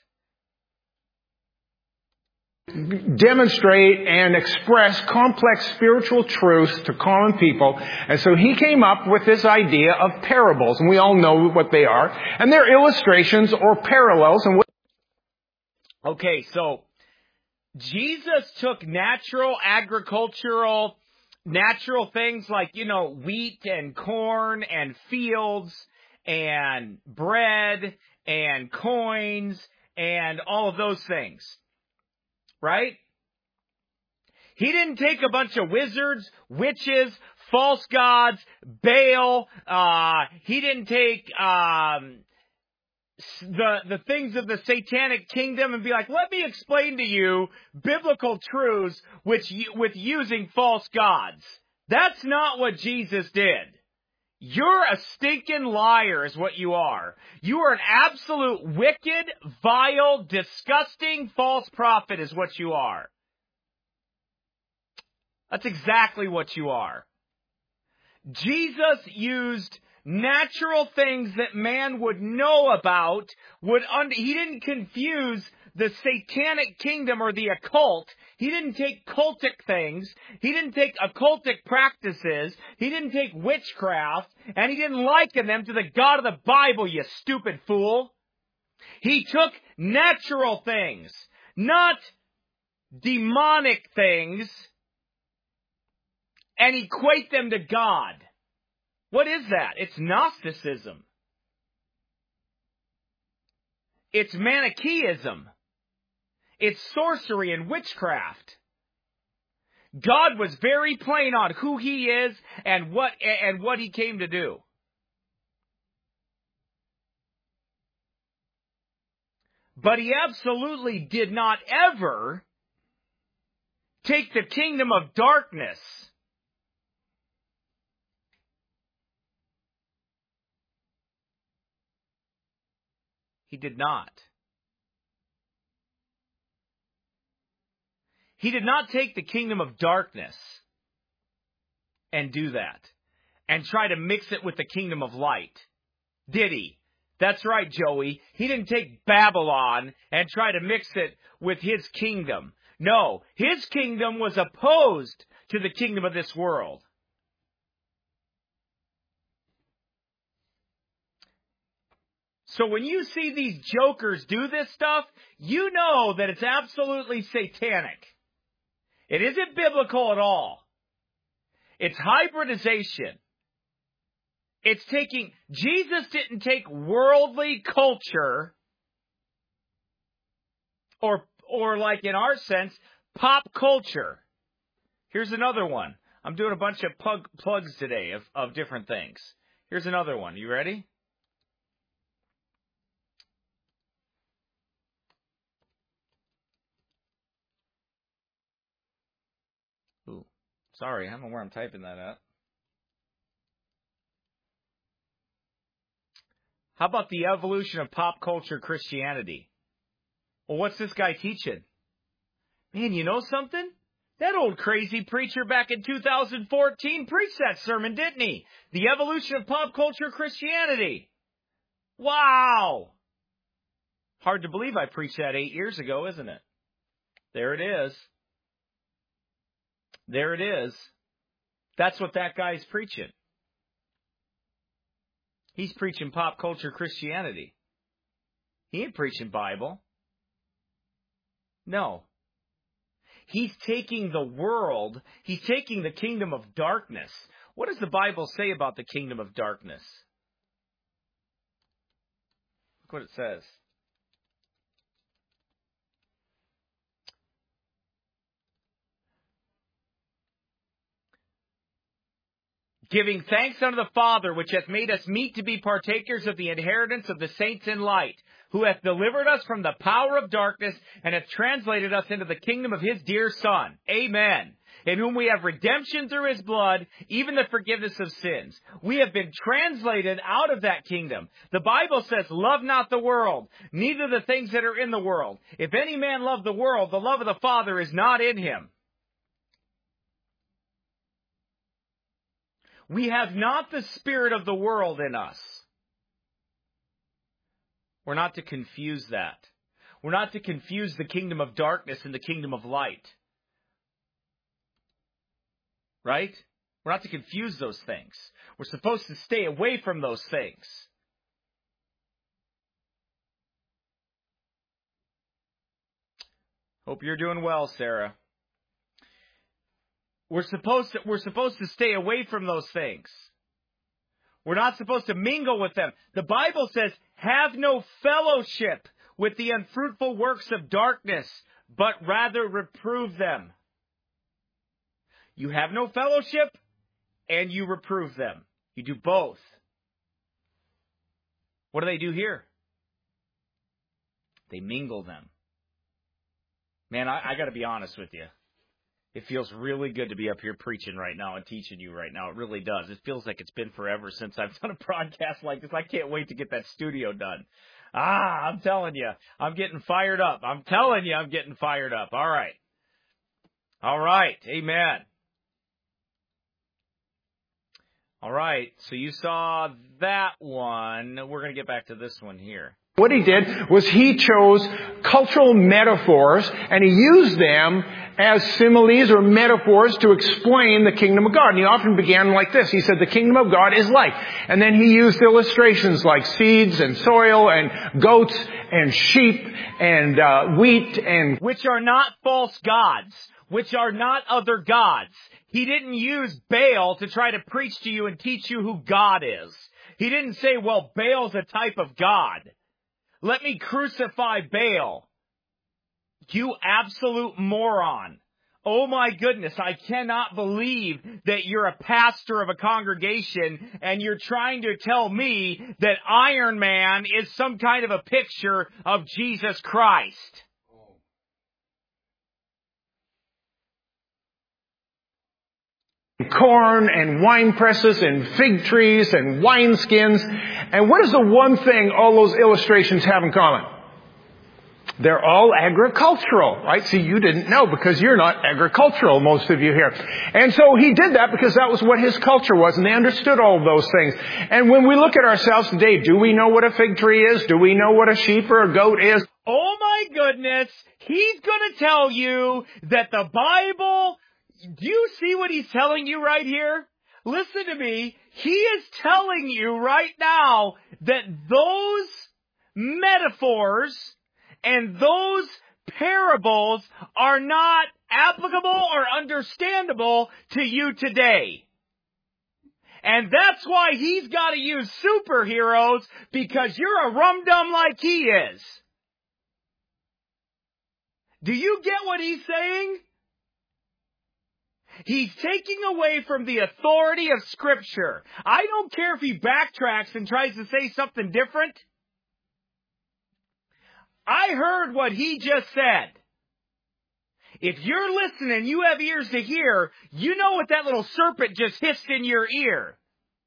Demonstrate and express complex spiritual truths to common people. And so he came up with this idea of parables, and we all know what they are. And they're illustrations or parallels. And what Okay, so Jesus took natural agricultural, natural things like, you know, wheat and corn and fields and bread and coins and all of those things. Right? He didn't take a bunch of wizards, witches, false gods, Baal. Uh, he didn't take um, the the things of the satanic kingdom and be like, let me explain to you biblical truths which with using false gods. That's not what Jesus did. You're a stinking liar is what you are. You are an absolute wicked, vile, disgusting false prophet is what you are. That's exactly what you are. Jesus used natural things that man would know about. Would un- He didn't confuse the satanic kingdom or the occult. He didn't take cultic things. He didn't take occultic practices. He didn't take witchcraft. And he didn't liken them to the God of the Bible, you stupid fool. He took natural things, not demonic things, and equate them to God. What is that? It's Gnosticism. It's Manichaeism. It's sorcery and witchcraft. God was very plain on who he is and what and what he came to do. But he absolutely did not ever take the kingdom of darkness He did not. He did not take the kingdom of darkness and do that and try to mix it with the kingdom of light. did he? That's right, Joey. He didn't take Babylon and try to mix it with his kingdom. No, his kingdom was opposed to the kingdom of this world. So when you see these jokers do this stuff, you know that it's absolutely satanic. It isn't biblical at all. It's hybridization. It's taking, Jesus didn't take worldly culture, or, or like in our sense, pop culture. Here's another one. I'm doing a bunch of plug, plugs today of, of different things. Here's another one. You ready? Ooh, sorry, I don't know where I'm typing that at. How about the evolution of pop culture Christianity? Well, what's this guy teaching? Man, you know something? That old crazy preacher back in two thousand fourteen preached that sermon, didn't he? The evolution of pop culture Christianity. Wow! Hard to believe I preached that eight years ago, isn't it? There it is. There it is. That's what that guy's preaching. He's preaching pop culture Christianity. He ain't preaching Bible. No. He's taking the world, he's taking the kingdom of darkness. What does the Bible say about the kingdom of darkness? Look what it says. Giving thanks unto the Father, which hath made us meet to be partakers of the inheritance of the saints in light, who hath delivered us from the power of darkness, and hath translated us into the kingdom of his dear Son. Amen. In whom we have redemption through his blood, even the forgiveness of sins. We have been translated out of that kingdom. The Bible says, love not the world, neither the things that are in the world. If any man love the world, the love of the Father is not in him. We have not the spirit of the world in us. We're not to confuse that. We're not to confuse the kingdom of darkness and the kingdom of light. Right? We're not to confuse those things. We're supposed to stay away from those things. Hope you're doing well, Sarah. We're supposed to, we're supposed to stay away from those things. We're not supposed to mingle with them. The Bible says, have no fellowship with the unfruitful works of darkness, but rather reprove them. You have no fellowship, and you reprove them. You do both. What do they do here? They mingle them. Man, I, I got to be honest with you. It feels really good to be up here preaching right now and teaching you right now. It really does. It feels like it's been forever since I've done a broadcast like this. I can't wait to get that studio done. Ah, I'm telling you, I'm getting fired up. I'm telling you, I'm getting fired up. All right. All right. Amen. All right. So you saw that one. We're going to get back to this one here. What he did was he chose cultural metaphors and he used them as similes or metaphors to explain the kingdom of God. And he often began like this. He said, the kingdom of God is like. And then he used illustrations like seeds and soil and goats and sheep and uh, wheat and... Which are not false gods. Which are not other gods. He didn't use Baal to try to preach to you and teach you who God is. He didn't say, well, Baal's a type of God. Let me crucify Baal. You absolute moron. Oh my goodness, I cannot believe that you're a pastor of a congregation and you're trying to tell me that Iron Man is some kind of a picture of Jesus Christ. Corn and wine presses and fig trees and wineskins. And what is the one thing all those illustrations have in common? They're all agricultural, right? See, you didn't know because you're not agricultural, most of you here. And so he did that because that was what his culture was, and they understood all of those things. And when we look at ourselves today, do we know what a fig tree is? Do we know what a sheep or a goat is? Oh my goodness, he's going to tell you that the Bible, do you see what he's telling you right here? Listen to me. He is telling you right now that those metaphors and those parables are not applicable or understandable to you today. And that's why he's got to use superheroes, because you're a rum-dum like he is. Do you get what he's saying? He's taking away from the authority of Scripture. I don't care if he backtracks and tries to say something different. I heard what he just said. If you're listening, you have ears to hear, you know what that little serpent just hissed in your ear.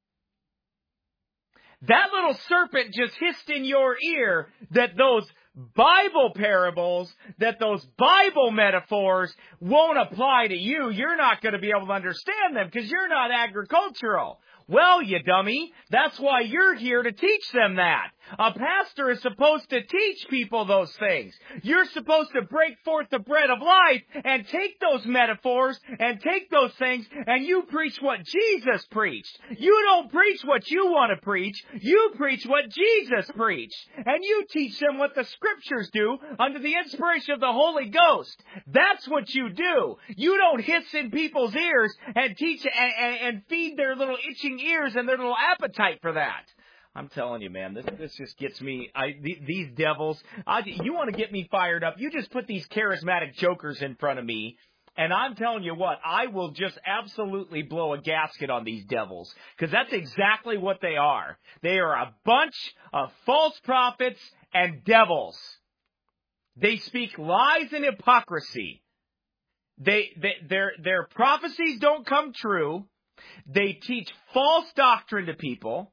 That little serpent just hissed in your ear that those Bible parables, that those Bible metaphors won't apply to you. You're not going to be able to understand them because you're not agricultural. Well, you dummy, that's why you're here to teach them that. A pastor is supposed to teach people those things. You're supposed to break forth the bread of life and take those metaphors and take those things and you preach what Jesus preached. You don't preach what you want to preach. You preach what Jesus preached. And you teach them what the Scriptures do under the inspiration of the Holy Ghost. That's what you do. You don't hiss in people's ears and teach and, and, and feed their little itching ears and their little appetite for that. I'm telling you, man, this this just gets me. I th- these devils. I, you want to get me fired up? You just put these charismatic jokers in front of me, and I'm telling you what, I will just absolutely blow a gasket on these devils, because that's exactly what they are. They are a bunch of false prophets and devils. They speak lies and hypocrisy. They, they their their prophecies don't come true. They teach false doctrine to people.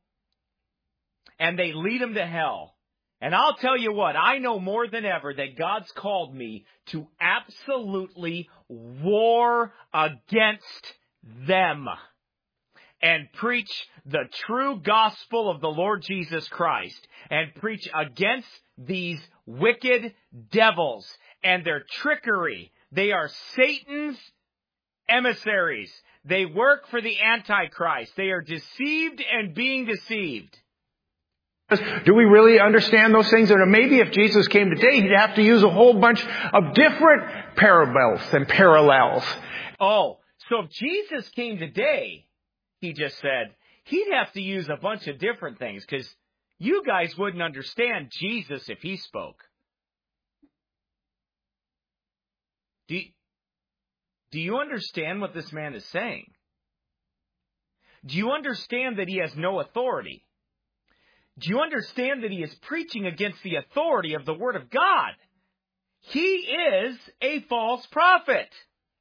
And they lead them to hell. And I'll tell you what, I know more than ever that God's called me to absolutely war against them and preach the true gospel of the Lord Jesus Christ and preach against these wicked devils and their trickery. They are Satan's emissaries. They work for the Antichrist. They are deceived and being deceived. Do we really understand those things? Or maybe if Jesus came today, he'd have to use a whole bunch of different parables and parallels. Oh, so if Jesus came today, he just said, he'd have to use a bunch of different things, because you guys wouldn't understand Jesus if he spoke. Do you, do you understand what this man is saying? Do you understand that he has no authority? Do you understand that he is preaching against the authority of the Word of God? He is a false prophet.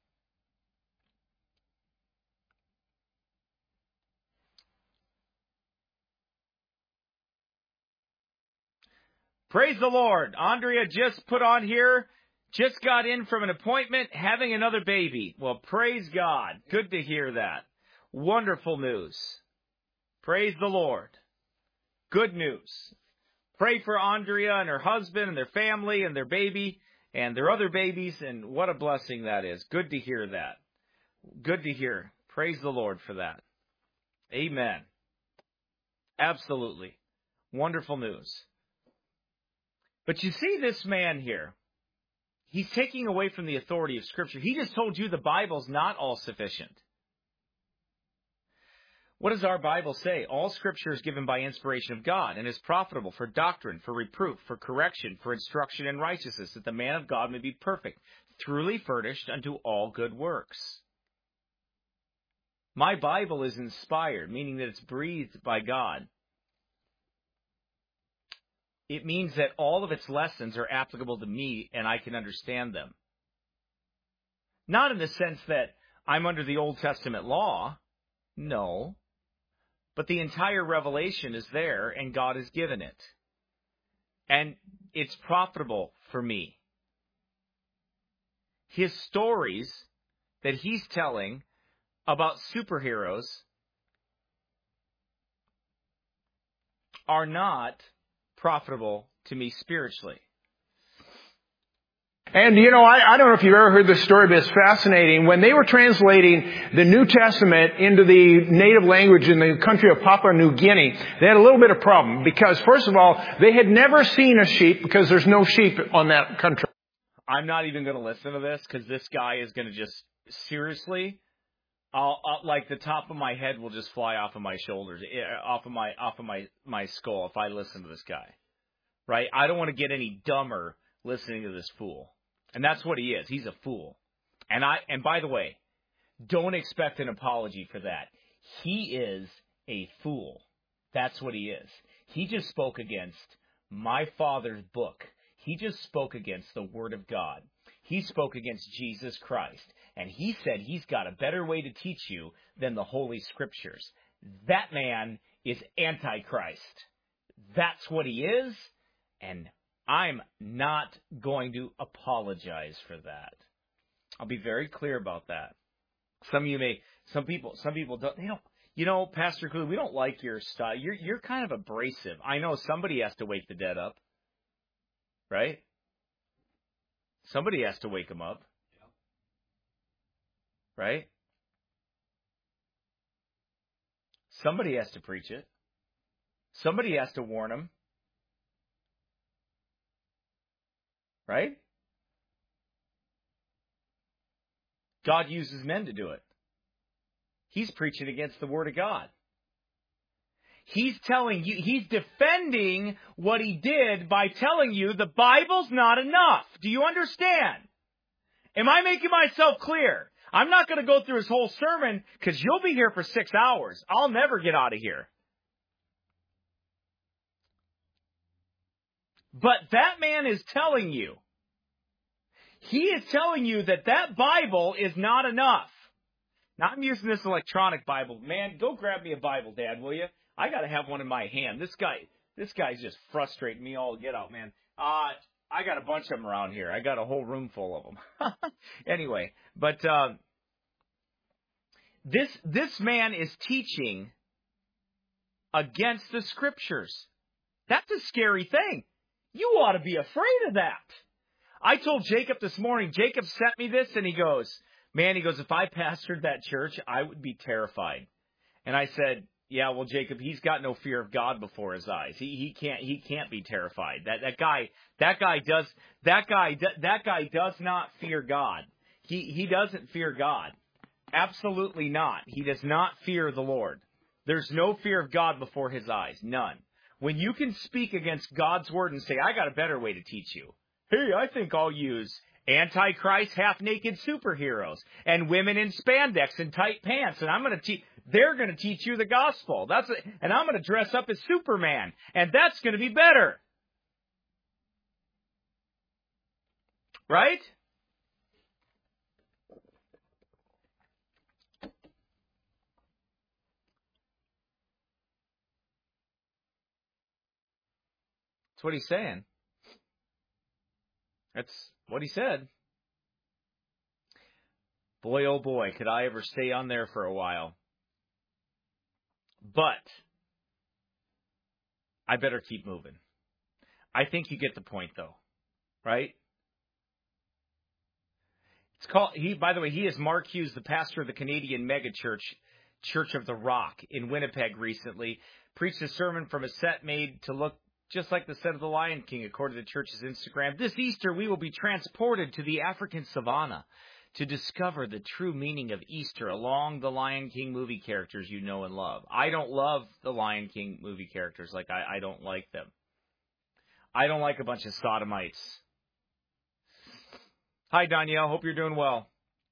Praise the Lord. Andrea just put on here, just got in from an appointment, having another baby. Well, praise God. Good to hear that. Wonderful news. Praise the Lord. Good news. Pray for Andrea and her husband and their family and their baby and their other babies, and what a blessing that is. Good to hear that. Good to hear. Praise the Lord for that. Amen. Absolutely. Wonderful news. But you see this man here. He's taking away from the authority of Scripture. He just told you the Bible's not all sufficient. What does our Bible say? All Scripture is given by inspiration of God and is profitable for doctrine, for reproof, for correction, for instruction in righteousness, that the man of God may be perfect, truly furnished unto all good works. My Bible is inspired, meaning that it's breathed by God. It means that all of its lessons are applicable to me and I can understand them. Not in the sense that I'm under the Old Testament law. No. But the entire revelation is there, and God has given it. And it's profitable for me. His stories that he's telling about superheroes are not profitable to me spiritually. And, you know, I, I don't know if you've ever heard this story, but it's fascinating. When they were translating the New Testament into the native language in the country of Papua New Guinea, they had a little bit of problem because, first of all, they had never seen a sheep because there's no sheep on that country. I'm not even going to listen to this because this guy is going to just, seriously, I'll, I'll, like the top of my head will just fly off of my shoulders, off of my, off of my, my skull if I listen to this guy. Right? I don't want to get any dumber listening to this fool. And that's what he is. He's a fool. And I and by the way, don't expect an apology for that. He is a fool. That's what he is. He just spoke against my Father's book. He just spoke against the Word of God. He spoke against Jesus Christ. And he said he's got a better way to teach you than the Holy Scriptures. That man is Antichrist. That's what he is. And I'm not going to apologize for that. I'll be very clear about that. Some of you may, some people, some people don't, you know, you know, Pastor Cooley, we don't like your style. You're, you're kind of abrasive. I know somebody has to wake the dead up, right? Somebody has to wake them up, right? Somebody has to preach it. Somebody has to warn them. Right? God uses men to do it. He's preaching against the Word of God. He's telling you, he's defending what he did by telling you the Bible's not enough. Do you understand? Am I making myself clear? I'm not going to go through his whole sermon because you'll be here for six hours. I'll never get out of here. But that man is telling you, he is telling you that that Bible is not enough. Now, I'm using this electronic Bible. Man, go grab me a Bible, Dad, will you? I got to have one in my hand. This guy, this guy's just frustrating me all to get out, man. Uh, I got a bunch of them around here. I got a whole room full of them. Anyway, but uh, this this man is teaching against the Scriptures. That's a scary thing. You ought to be afraid of that. I told Jacob this morning, Jacob sent me this, and he goes, man, he goes, if I pastored that church, I would be terrified. And I said, yeah, well, Jacob, he's got no fear of God before his eyes. He he can't he can't be terrified. That that guy that guy does that guy that guy does not fear God. He he doesn't fear God. Absolutely not. He does not fear the Lord. There's no fear of God before his eyes. None. When you can speak against God's word and say, I got a better way to teach you. Hey, I think I'll use Antichrist half-naked superheroes and women in spandex and tight pants, and I'm going to teach. They're going to teach you the gospel. That's a, and I'm going to dress up as Superman, and that's going to be better. Right? That's what he's saying. That's what he said. Boy, oh boy, could I ever stay on there for a while. But I better keep moving. I think you get the point, though, right? It's called. He, by the way, he is Mark Hughes, the pastor of the Canadian megachurch, Church of the Rock in Winnipeg. Recently preached a sermon from a set made to look just like the set of the Lion King, according to the church's Instagram. This Easter, we will be transported to the African savannah to discover the true meaning of Easter along the Lion King movie characters you know and love. I don't love the Lion King movie characters. Like, I, I don't like them. I don't like a bunch of sodomites. Hi, Danielle. Hope you're doing well.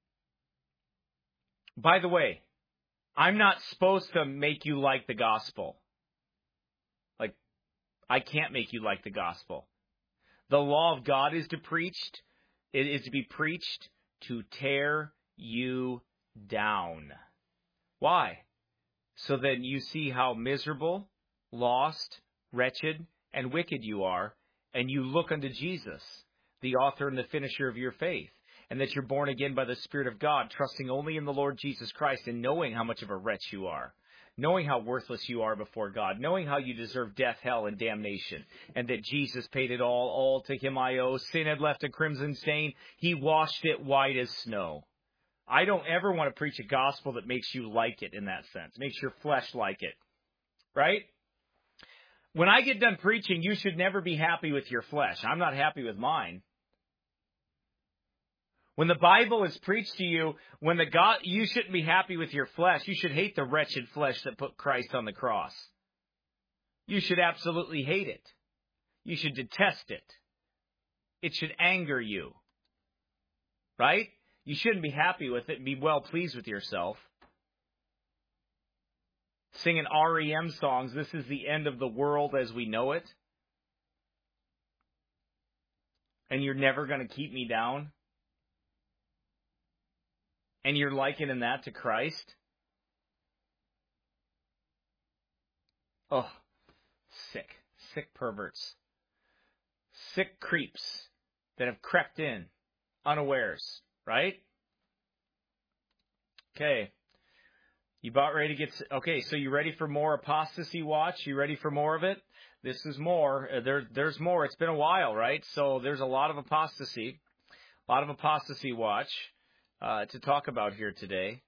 By the way, I'm not supposed to make you like the gospel. Like, I can't make you like the gospel. The law of God is to preached. It is to be preached to tear you down. Why? So then you see how miserable, lost, wretched, and wicked you are, and you look unto Jesus, the author and the finisher of your faith, and that you're born again by the Spirit of God, trusting only in the Lord Jesus Christ and knowing how much of a wretch you are, knowing how worthless you are before God, knowing how you deserve death, hell, and damnation, and that Jesus paid it all, all to him I owe. Sin had left a crimson stain. He washed it white as snow. I don't ever want to preach a gospel that makes you like it in that sense, makes your flesh like it, right? When I get done preaching, you should never be happy with your flesh. I'm not happy with mine. When the Bible is preached to you, when the God, you shouldn't be happy with your flesh. You should hate the wretched flesh that put Christ on the cross. You should absolutely hate it. You should detest it. It should anger you. Right? You shouldn't be happy with it and be well pleased with yourself. Singing R E M songs, this is the end of the world as we know it. And you're never going to keep me down. And you're likening that to Christ? Oh, sick. Sick perverts. Sick creeps that have crept in unawares, right? Okay. You about ready to get... Okay, so you ready for more apostasy watch? You ready for more of it? This is more. There, there's more. It's been a while, right? So there's a lot of apostasy. A lot of apostasy watch. Uh, to talk about here today.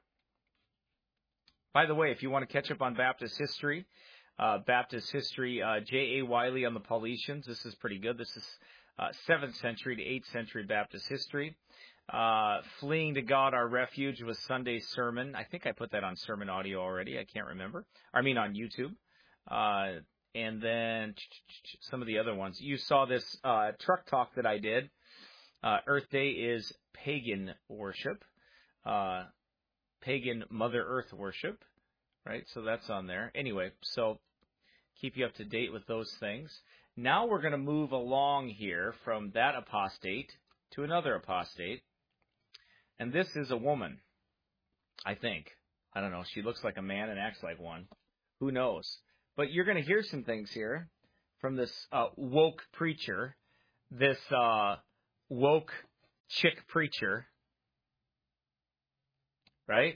By the way, if you want to catch up on Baptist history, uh, Baptist history, uh, J A. Wiley on the Paulicians. This is pretty good. This is uh, seventh century to eighth century Baptist history. Uh, Fleeing to God, Our Refuge was Sunday's sermon. I think I put that on sermon audio already. I can't remember. I mean on YouTube. Uh, and then some of the other ones. You saw this uh, truck talk that I did. Uh, Earth Day is pagan worship, uh, pagan Mother Earth worship, right? So that's on there. Anyway, so keep you up to date with those things. Now we're going to move along here from that apostate to another apostate. And this is a woman, I think. I don't know. She looks like a man and acts like one. Who knows? But you're going to hear some things here from this uh, woke preacher, this uh woke chick preacher, right?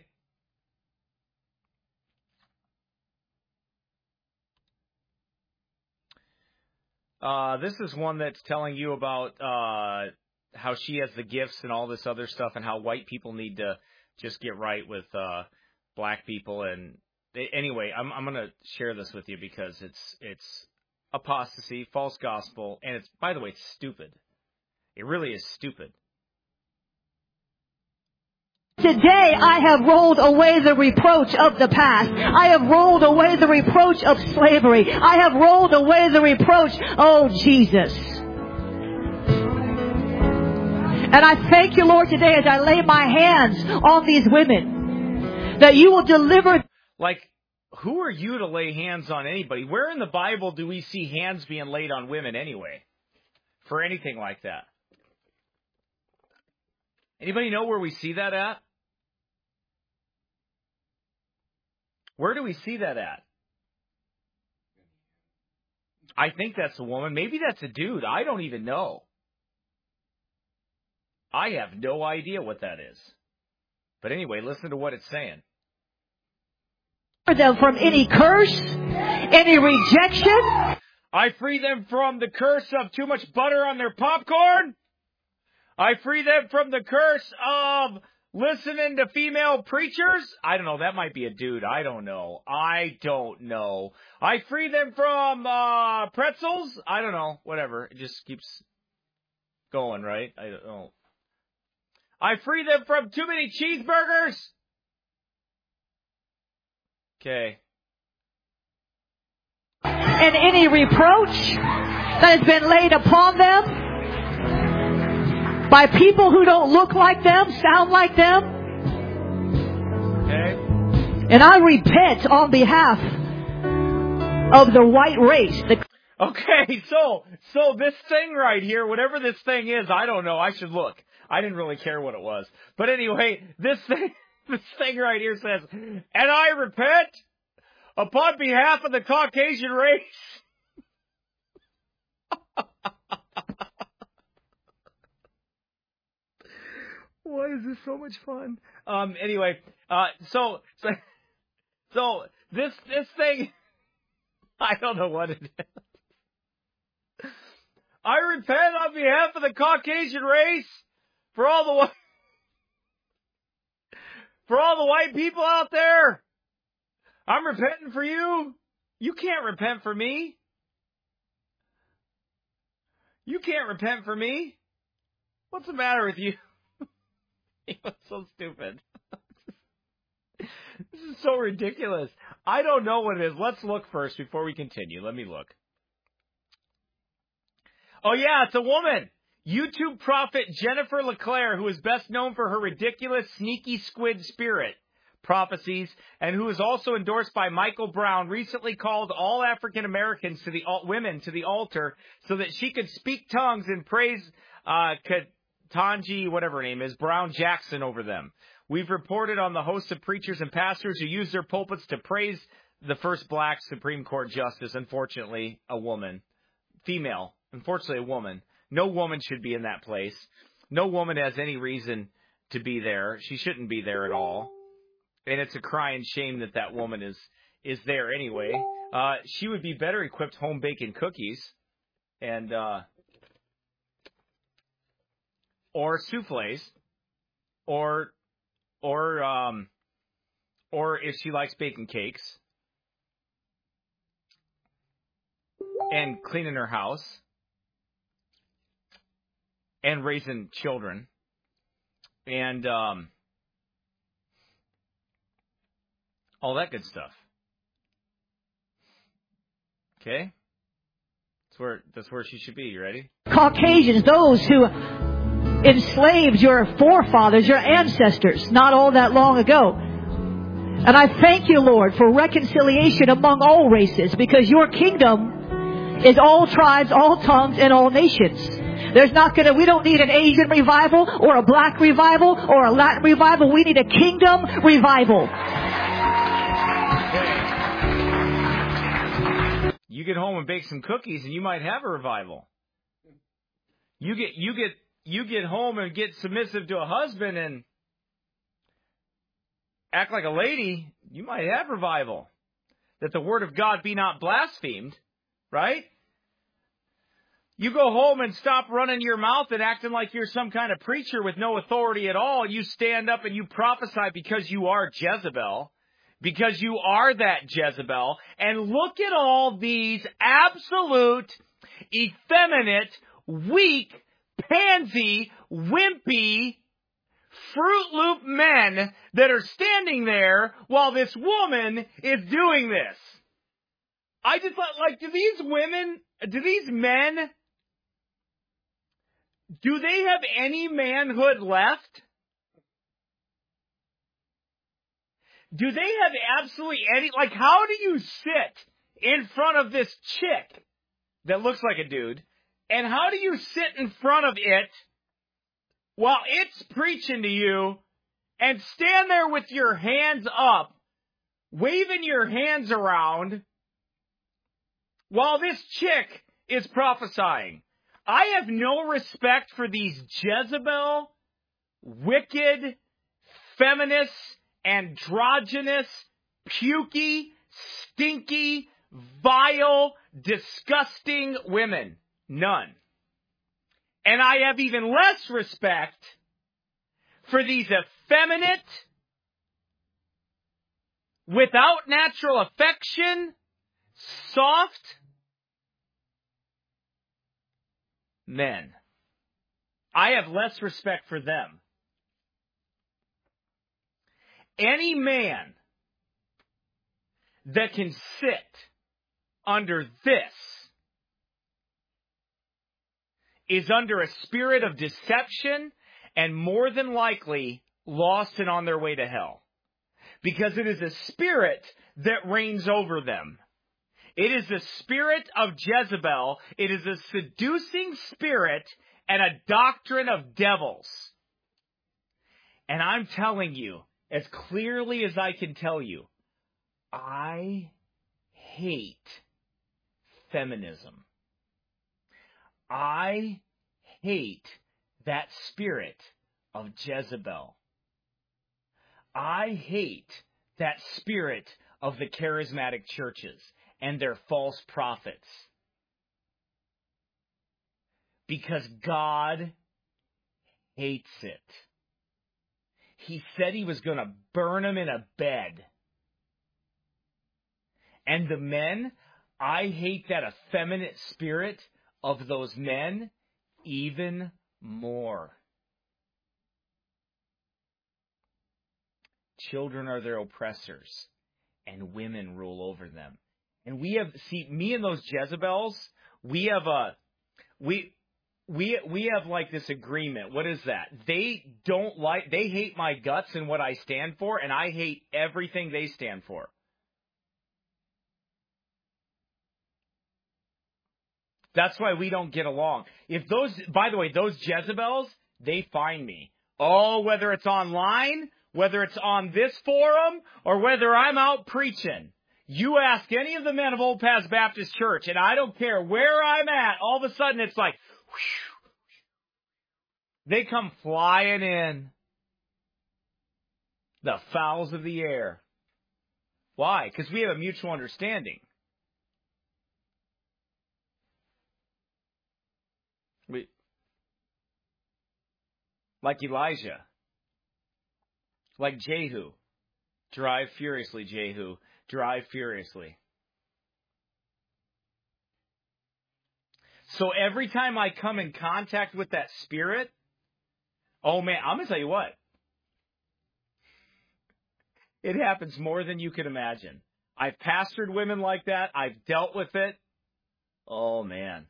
Uh, this is one that's telling you about uh, how she has the gifts and all this other stuff, and how white people need to just get right with uh, black people. And anyway, I'm I'm going to share this with you because it's it's apostasy, false gospel, and it's, by the way, it's stupid. It really is stupid. Today I have rolled away the reproach of the past. I have rolled away the reproach of slavery. I have rolled away the reproach, oh Jesus. And I thank you, Lord, today as I lay my hands on these women, that you will deliver. Like, who are you to lay hands on anybody? Where in the Bible do we see hands being laid on women anyway? For anything like that? Anybody know where we see that at? Where do we see that at? I think that's a woman. Maybe that's a dude. I don't even know. I have no idea what that is. But anyway, listen to what it's saying. Them from any curse, any rejection. I free them from the curse of too much butter on their popcorn. I free them from the curse of listening to female preachers. I don't know. That might be a dude. I don't know. I don't know. I free them from uh, pretzels. I don't know. Whatever. It just keeps going, right? I don't know. I free them from too many cheeseburgers. Okay. And any reproach that has been laid upon them by people who don't look like them, sound like them. Okay. And I repent on behalf of the white race. The okay, so so this thing right here, whatever this thing is, I don't know. I should look. I didn't really care what it was. But anyway, this thing, this thing right here says, and I repent upon behalf of the Caucasian race. Why is this so much fun? Um. Anyway, uh. So so so this this thing, I don't know what it is. I repent on behalf of the Caucasian race for all the white for all the white people out there. I'm repenting for you. You can't repent for me. You can't repent for me. What's the matter with you? He was so stupid. This is so ridiculous. I don't know what it is. Let's look first before we continue. Let me look. Oh, yeah, it's a woman. YouTube prophet Jennifer LeClaire, who is best known for her ridiculous sneaky squid spirit prophecies, and who is also endorsed by Michael Brown, recently called all African Americans to the women to the altar so that she could speak tongues and praise uh, Ketanji, whatever her name is, Brown Jackson over them. We've reported on the hosts of preachers and pastors who use their pulpits to praise the first black Supreme Court justice, unfortunately, a woman, female, unfortunately a woman. No woman should be in that place. No woman has any reason to be there. She shouldn't be there at all. And it's a crying shame that that woman is is there anyway. Uh, she would be better equipped home baking cookies and uh, or souffles, or or um, or if she likes baking cakes and cleaning her house and raising children and um. all that good stuff. Okay? That's where that's where she should be. You ready? Caucasians, those who enslaved your forefathers, your ancestors, not all that long ago. And I thank you, Lord, for reconciliation among all races, because your kingdom is all tribes, all tongues, and all nations. There's not gonna, we don't need an Asian revival or a black revival or a Latin revival. We need a kingdom revival. You get home and bake some cookies, and you might have a revival. You get you get you get home and get submissive to a husband and act like a lady. You might have revival. That the word of God be not blasphemed, right? You go home and stop running your mouth and acting like you're some kind of preacher with no authority at all. You stand up and you prophesy because you are Jezebel. Because you are that Jezebel. And look at all these absolute, effeminate, weak, pansy, wimpy, Fruit Loop men that are standing there while this woman is doing this. I just thought, like, do these women, do these men, do they have any manhood left? Do they have absolutely any, like, how do you sit in front of this chick that looks like a dude, and how do you sit in front of it while it's preaching to you and stand there with your hands up, waving your hands around while this chick is prophesying? I have no respect for these Jezebel, wicked, feminists, androgynous, pukey, stinky, vile, disgusting women. None. And I have even less respect for these effeminate, without natural affection, soft men. I have less respect for them. Any man that can sit under this is under a spirit of deception and more than likely lost and on their way to hell. Because it is a spirit that reigns over them. It is the spirit of Jezebel. It is a seducing spirit and a doctrine of devils. And I'm telling you, as clearly as I can tell you, I hate feminism. I hate that spirit of Jezebel. I hate that spirit of the charismatic churches and their false prophets. Because God hates it. He said he was going to burn them in a bed. And the men, I hate that effeminate spirit of those men even more. Children are their oppressors, and women rule over them. And we have, see, me and those Jezebels, we have a, we, we, we have like this agreement. What is that? They don't like, they hate my guts and what I stand for, and I hate everything they stand for. That's why we don't get along. If those, by the way, those Jezebels, they find me. Oh, whether it's online, whether it's on this forum, or whether I'm out preaching. You ask any of the men of Old Paths Baptist Church, and I don't care where I'm at, all of a sudden it's like, whew, they come flying in. The fowls of the air. Why? Because we have a mutual understanding. We, like Elijah. Like Jehu. Drive furiously, Jehu. Drive furiously. So every time I come in contact with that spirit, oh man, I'm going to tell you what. It happens more than you can imagine. I've pastored women like that. I've dealt with it. Oh man.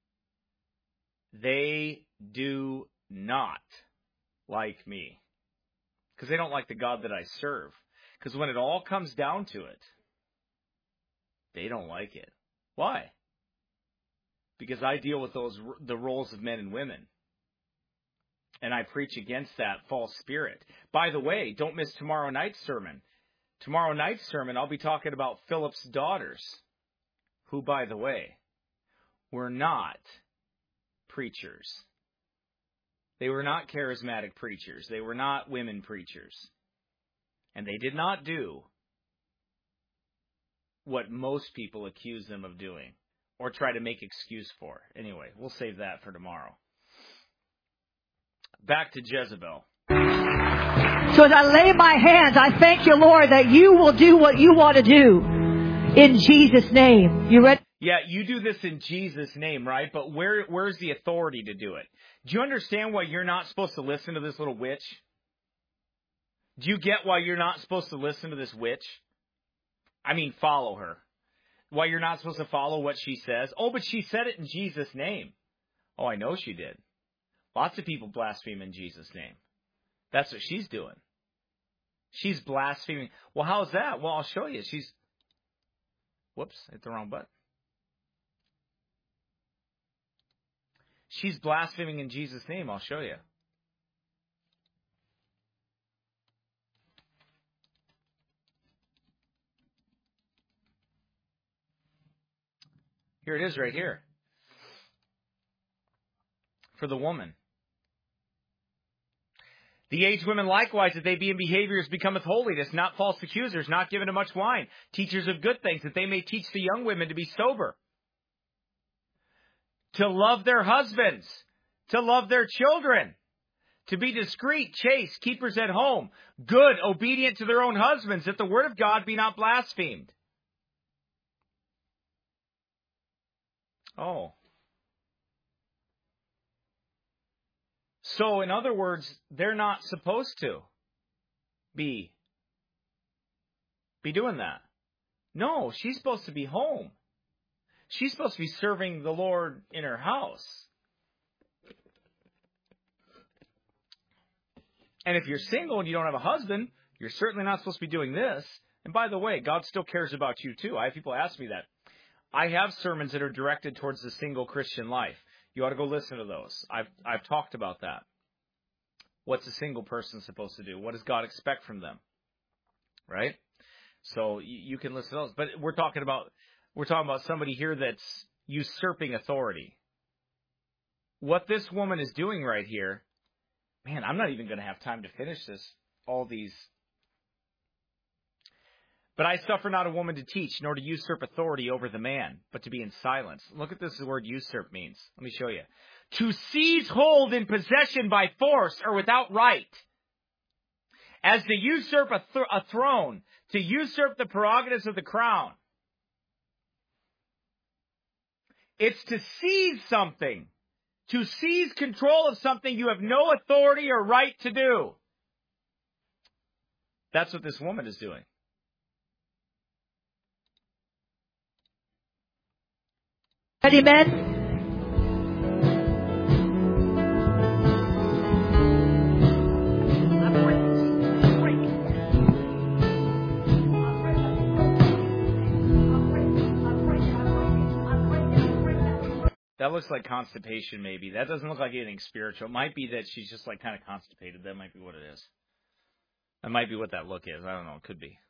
They do not like me. Because they don't like the God that I serve. Because when it all comes down to it, they don't like it. Why? Because I deal with those the roles of men and women. And I preach against that false spirit. By the way, don't miss tomorrow night's sermon. Tomorrow night's sermon, I'll be talking about Philip's daughters. Who, by the way, were not preachers. They were not charismatic preachers. They were not women preachers. And they did not do what most people accuse them of doing or try to make excuse for. Anyway, we'll save that for tomorrow. Back to Jezebel. So as I lay my hands, I thank you, Lord, that you will do what you want to do in Jesus' name. You ready? Yeah, you do this in Jesus' name, right? But where where's the authority to do it? Do you understand why you're not supposed to listen to this little witch? Do you get why you're not supposed to listen to this witch? I mean, follow her. Why you're not supposed to follow what she says? Oh, but she said it in Jesus' name. Oh, I know she did. Lots of people blaspheme in Jesus' name. That's what she's doing. She's blaspheming. Well, how's that? Well, I'll show you. She's... Whoops, hit the wrong button. She's blaspheming in Jesus' name. I'll show you. Here it is right here. For the woman. The aged women likewise, that they be in behaviors becometh holiness, not false accusers, not given to much wine, teachers of good things, that they may teach the young women to be sober, to love their husbands, to love their children, to be discreet, chaste, keepers at home, good, obedient to their own husbands, that the word of God be not blasphemed. Oh. So, in other words, they're not supposed to be, be doing that. No, she's supposed to be home. She's supposed to be serving the Lord in her house. And if you're single and you don't have a husband, you're certainly not supposed to be doing this. And by the way, God still cares about you too. I have people ask me that. I have sermons that are directed towards the single Christian life. You ought to go listen to those. I've I've talked about that. What's a single person supposed to do? What does God expect from them? Right? So you, you can listen to those. But we're talking about we're talking about somebody here that's usurping authority. What this woman is doing right here Man, I'm not even going to have time to finish this, all these. But I suffer not a woman to teach, nor to usurp authority over the man, but to be in silence. Look at this word usurp means. Let me show you. To seize hold in possession by force or without right. As to usurp a, th- a throne, to usurp the prerogatives of the crown. It's to seize something. To seize control of something you have no authority or right to do. That's what this woman is doing. Ready, men? That looks like constipation, maybe. That doesn't look like anything spiritual. It might be that she's just like kind of constipated. That might be what it is. That might be what that look is. I don't know. It could be.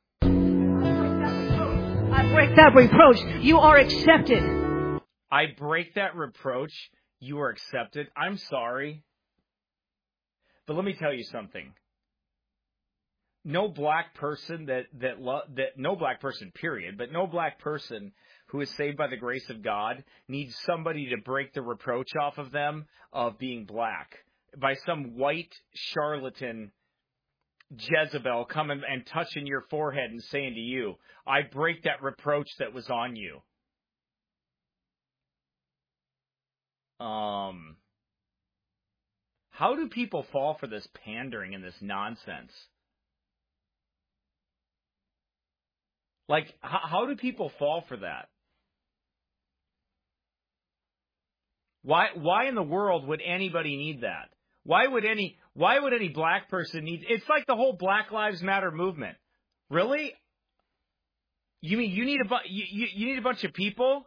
I break that reproach. You are accepted. I break that reproach. You are accepted. I'm sorry. But let me tell you something. No black person that, that, lo- that, no black person, period, but no black person who is saved by the grace of God needs somebody to break the reproach off of them of being black by some white charlatan Jezebel coming and touching your forehead and saying to you, I break that reproach that was on you. Um, how do people fall for this pandering and this nonsense? Like, how, how do people fall for that? Why, why in the world would anybody need that? Why would any, why would any black person need, it's like the whole Black Lives Matter movement. Really? You mean you need a, bu- you, you, you need a bunch of people?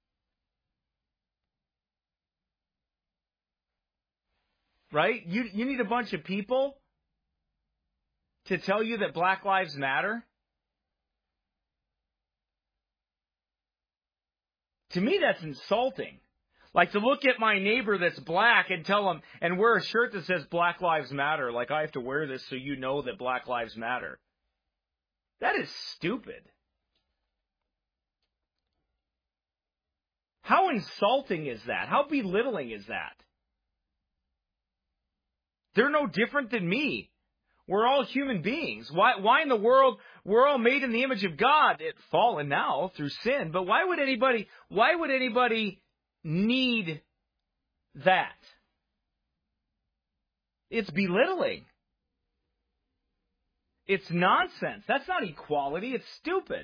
Right? You, you need a bunch of people to tell you that Black Lives Matter? To me, that's insulting. Like to look at my neighbor that's black and tell him, and wear a shirt that says Black Lives Matter, like I have to wear this so you know that Black Lives Matter. That is stupid. How insulting is that? How belittling is that? They're no different than me. We're all human beings. Why, why in the world, we're all made in the image of God. It's fallen now through sin, but why would anybody, why would anybody need that? It's belittling. It's nonsense. That's not equality. It's stupid.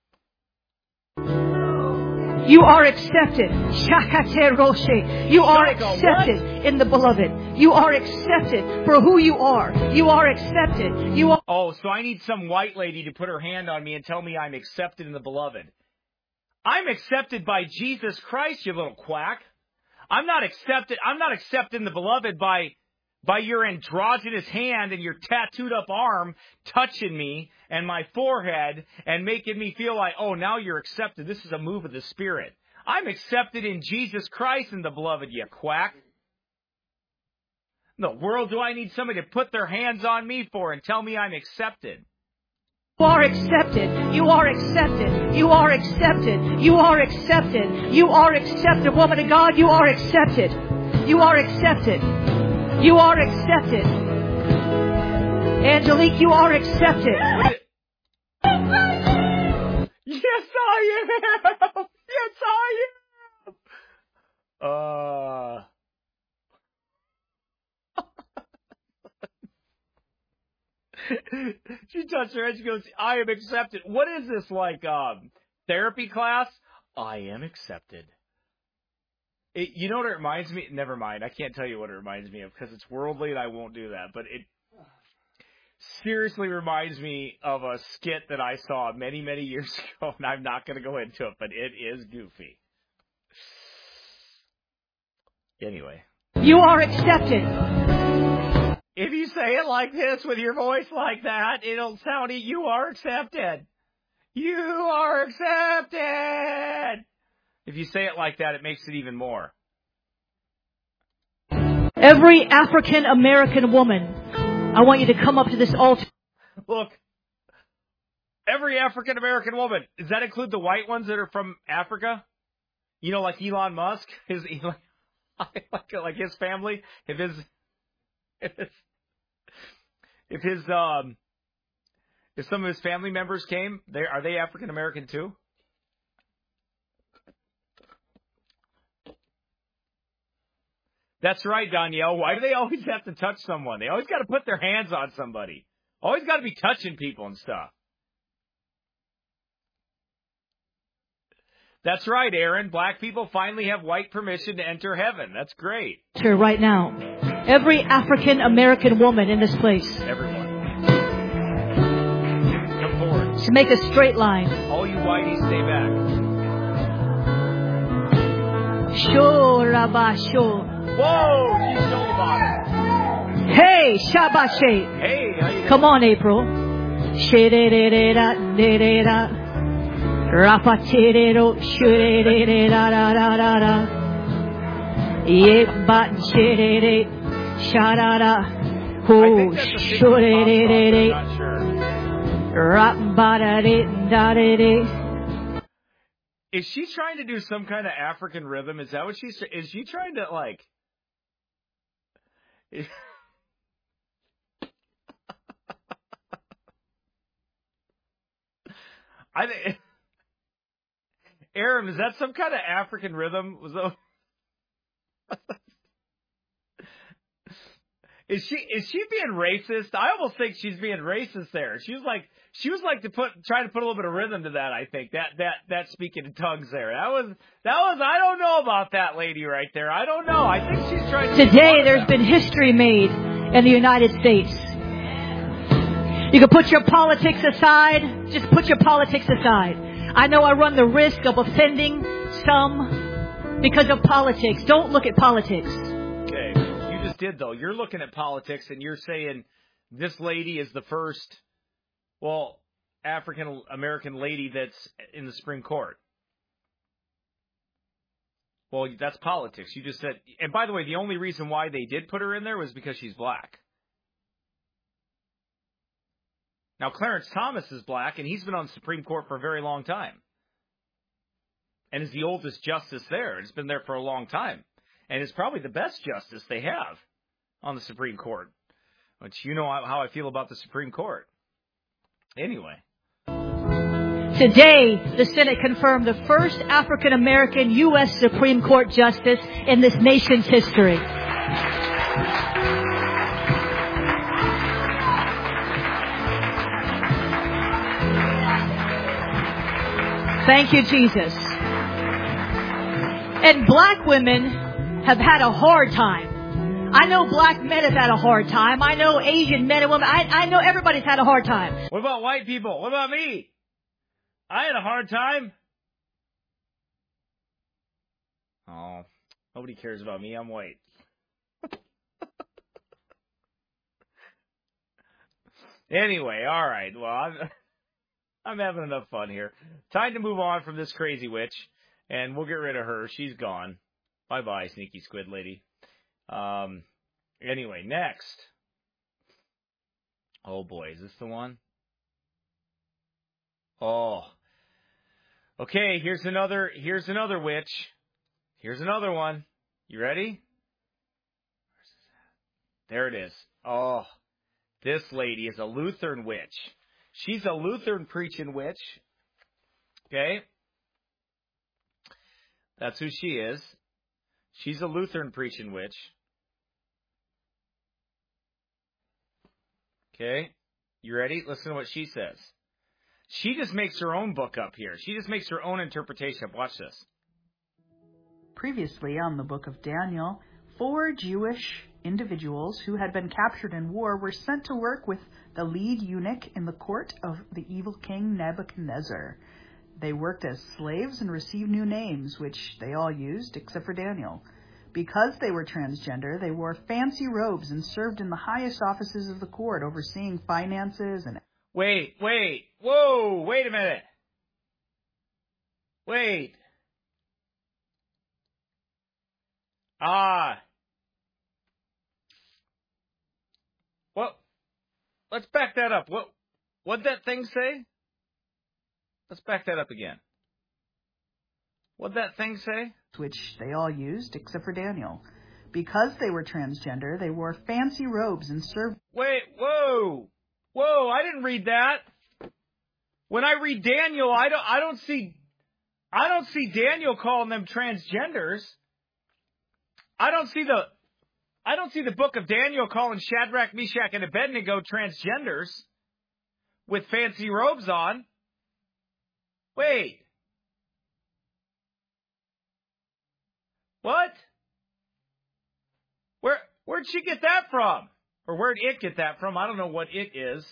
You are accepted. Shakate Roshe. You are accepted in the beloved. You are accepted for who you are. You are accepted. You are. Oh, so I need some white lady to put her hand on me and tell me I'm accepted in the beloved. I'm accepted by Jesus Christ, you little quack. I'm not accepted. I'm not accepted in the beloved by, by your androgynous hand and your tattooed up arm touching me and my forehead and making me feel like, oh, now you're accepted. This is a move of the Spirit. I'm accepted in Jesus Christ in the beloved, you quack. In the world do I need somebody to put their hands on me for and tell me I'm accepted? You are accepted. You are accepted. You are accepted. You are accepted. You are accepted. Woman of God, you are accepted. You are accepted. You are accepted. Angelique, you are accepted. Yes, I am. Yes, I am. Uh. She touched her head. She goes, I am accepted. What is this, like um therapy class? I am accepted. It, you know what it reminds me? Never mind. I can't tell you what it reminds me of because it's worldly and I won't do that. But it seriously reminds me of a skit that I saw many, many years ago. And I'm not going to go into it, but it is goofy. Anyway. You are accepted. If you say it like this with your voice like that, it'll sound, you are accepted. You are accepted. If you say it like that, it makes it even more. Every African American woman, I want you to come up to this altar. Look, every African American woman, does that include the white ones that are from Africa? You know, like Elon Musk, his like, like his family, if his if his if his um if some of his family members came, they are they African American too? That's right, Danielle. Why do they always have to touch someone? They always got to put their hands on somebody. Always got to be touching people and stuff. That's right, Aaron. Black people finally have white permission to enter heaven. That's great. Here right now. Every African American woman in this place. Everyone. Come forward. To make a straight line. All you whiteys, stay back. Sure, Rabba, sure. Whoa, she's so about it. Hey, Shabashe. Hey, how you doing? Come on, April. Shedera, dera, rapatero, shedera, da da da da. Ye bat shedere, sharara, ho, shedere, rapatare, da da. Is she trying to do some kind of African rhythm? Is that what she's? Is she trying to like? I think, Aaron, is that some kind of African rhythm? Was that, is she is she being racist? I almost think she's being racist there. She was like she was like to put try to put a little bit of rhythm to that. I think that that that speaking in tongues there. That was that was I don't know about that lady right there. I don't know. I think she's trying to. Today, there's been history made in the United States. You can put your politics aside. Just put your politics aside. I know I run the risk of offending some because of politics. Don't look at politics. Okay, you just did though. You're looking at politics and you're saying this lady is the first, well, African American lady that's in the Supreme Court. Well, that's politics. You just said, and by the way, the only reason why they did put her in there was because she's black. Now, Clarence Thomas is black, and he's been on the Supreme Court for a very long time. And is the oldest justice there. It's been there for a long time. And is probably the best justice they have on the Supreme Court. Which you know how I feel about the Supreme Court. Anyway. Today, the Senate confirmed the first African American U S Supreme Court justice in this nation's history. Thank you, Jesus. And black women have had a hard time. I know black men have had a hard time. I know Asian men and women. I, I know everybody's had a hard time. What about white people? What about me? I had a hard time. Oh, nobody cares about me. I'm white. Anyway, all right. Well, I'm, I'm having enough fun here. Time to move on from this crazy witch, and we'll get rid of her. She's gone. Bye-bye, sneaky squid lady. Um. Anyway, next. Oh, boy. Is this the one? Oh. Okay, here's another, here's another witch. Here's another one. You ready? There it is. Oh. This lady is a Lutheran witch. She's a Lutheran preaching witch. Okay? That's who she is. She's a Lutheran preaching witch. Okay? You ready? Listen to what she says. She just makes her own book up here. She just makes her own interpretation. Watch this. Previously on the book of Daniel, four Jewish individuals who had been captured in war were sent to work with the lead eunuch in the court of the evil king Nebuchadnezzar. They worked as slaves and received new names, which they all used except for Daniel. Because they were transgender, they wore fancy robes and served in the highest offices of the court, overseeing finances and... Wait, wait, whoa, wait a minute. Wait. Ah. let's back that up. What what'd that thing say? Let's back that up again. What'd that thing say? Which they all used except for Daniel. Because they were transgender, they wore fancy robes and served... Wait, whoa, whoa, I didn't read that. When I read Daniel, I don't, I don't see, I don't see Daniel calling them transgenders. I don't see the, I don't see the book of Daniel calling Shadrach, Meshach, and Abednego transgenders with fancy robes on. Wait. What? Where, where'd she get that from? Or where'd it get that from? I don't know what it is.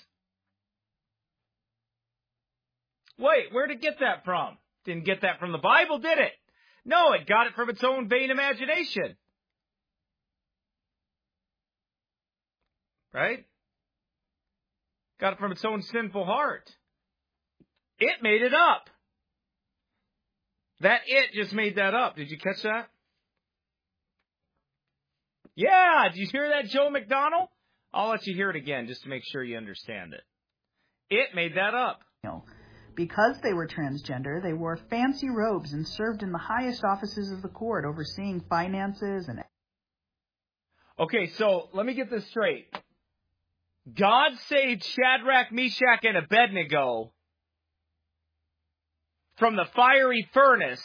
Wait, where'd it get that from? Didn't get that from the Bible, did it? No, it got it from its own vain imagination. Right? Got it from its own sinful heart. It made it up. That it just made that up. Did you catch that? Yeah, did you hear that, Joe McDonald? I'll let you hear it again just to make sure you understand it. It made that up. No. Because they were transgender, they wore fancy robes and served in the highest offices of the court, overseeing finances and... Okay, so let me get this straight. God saved Shadrach, Meshach, and Abednego from the fiery furnace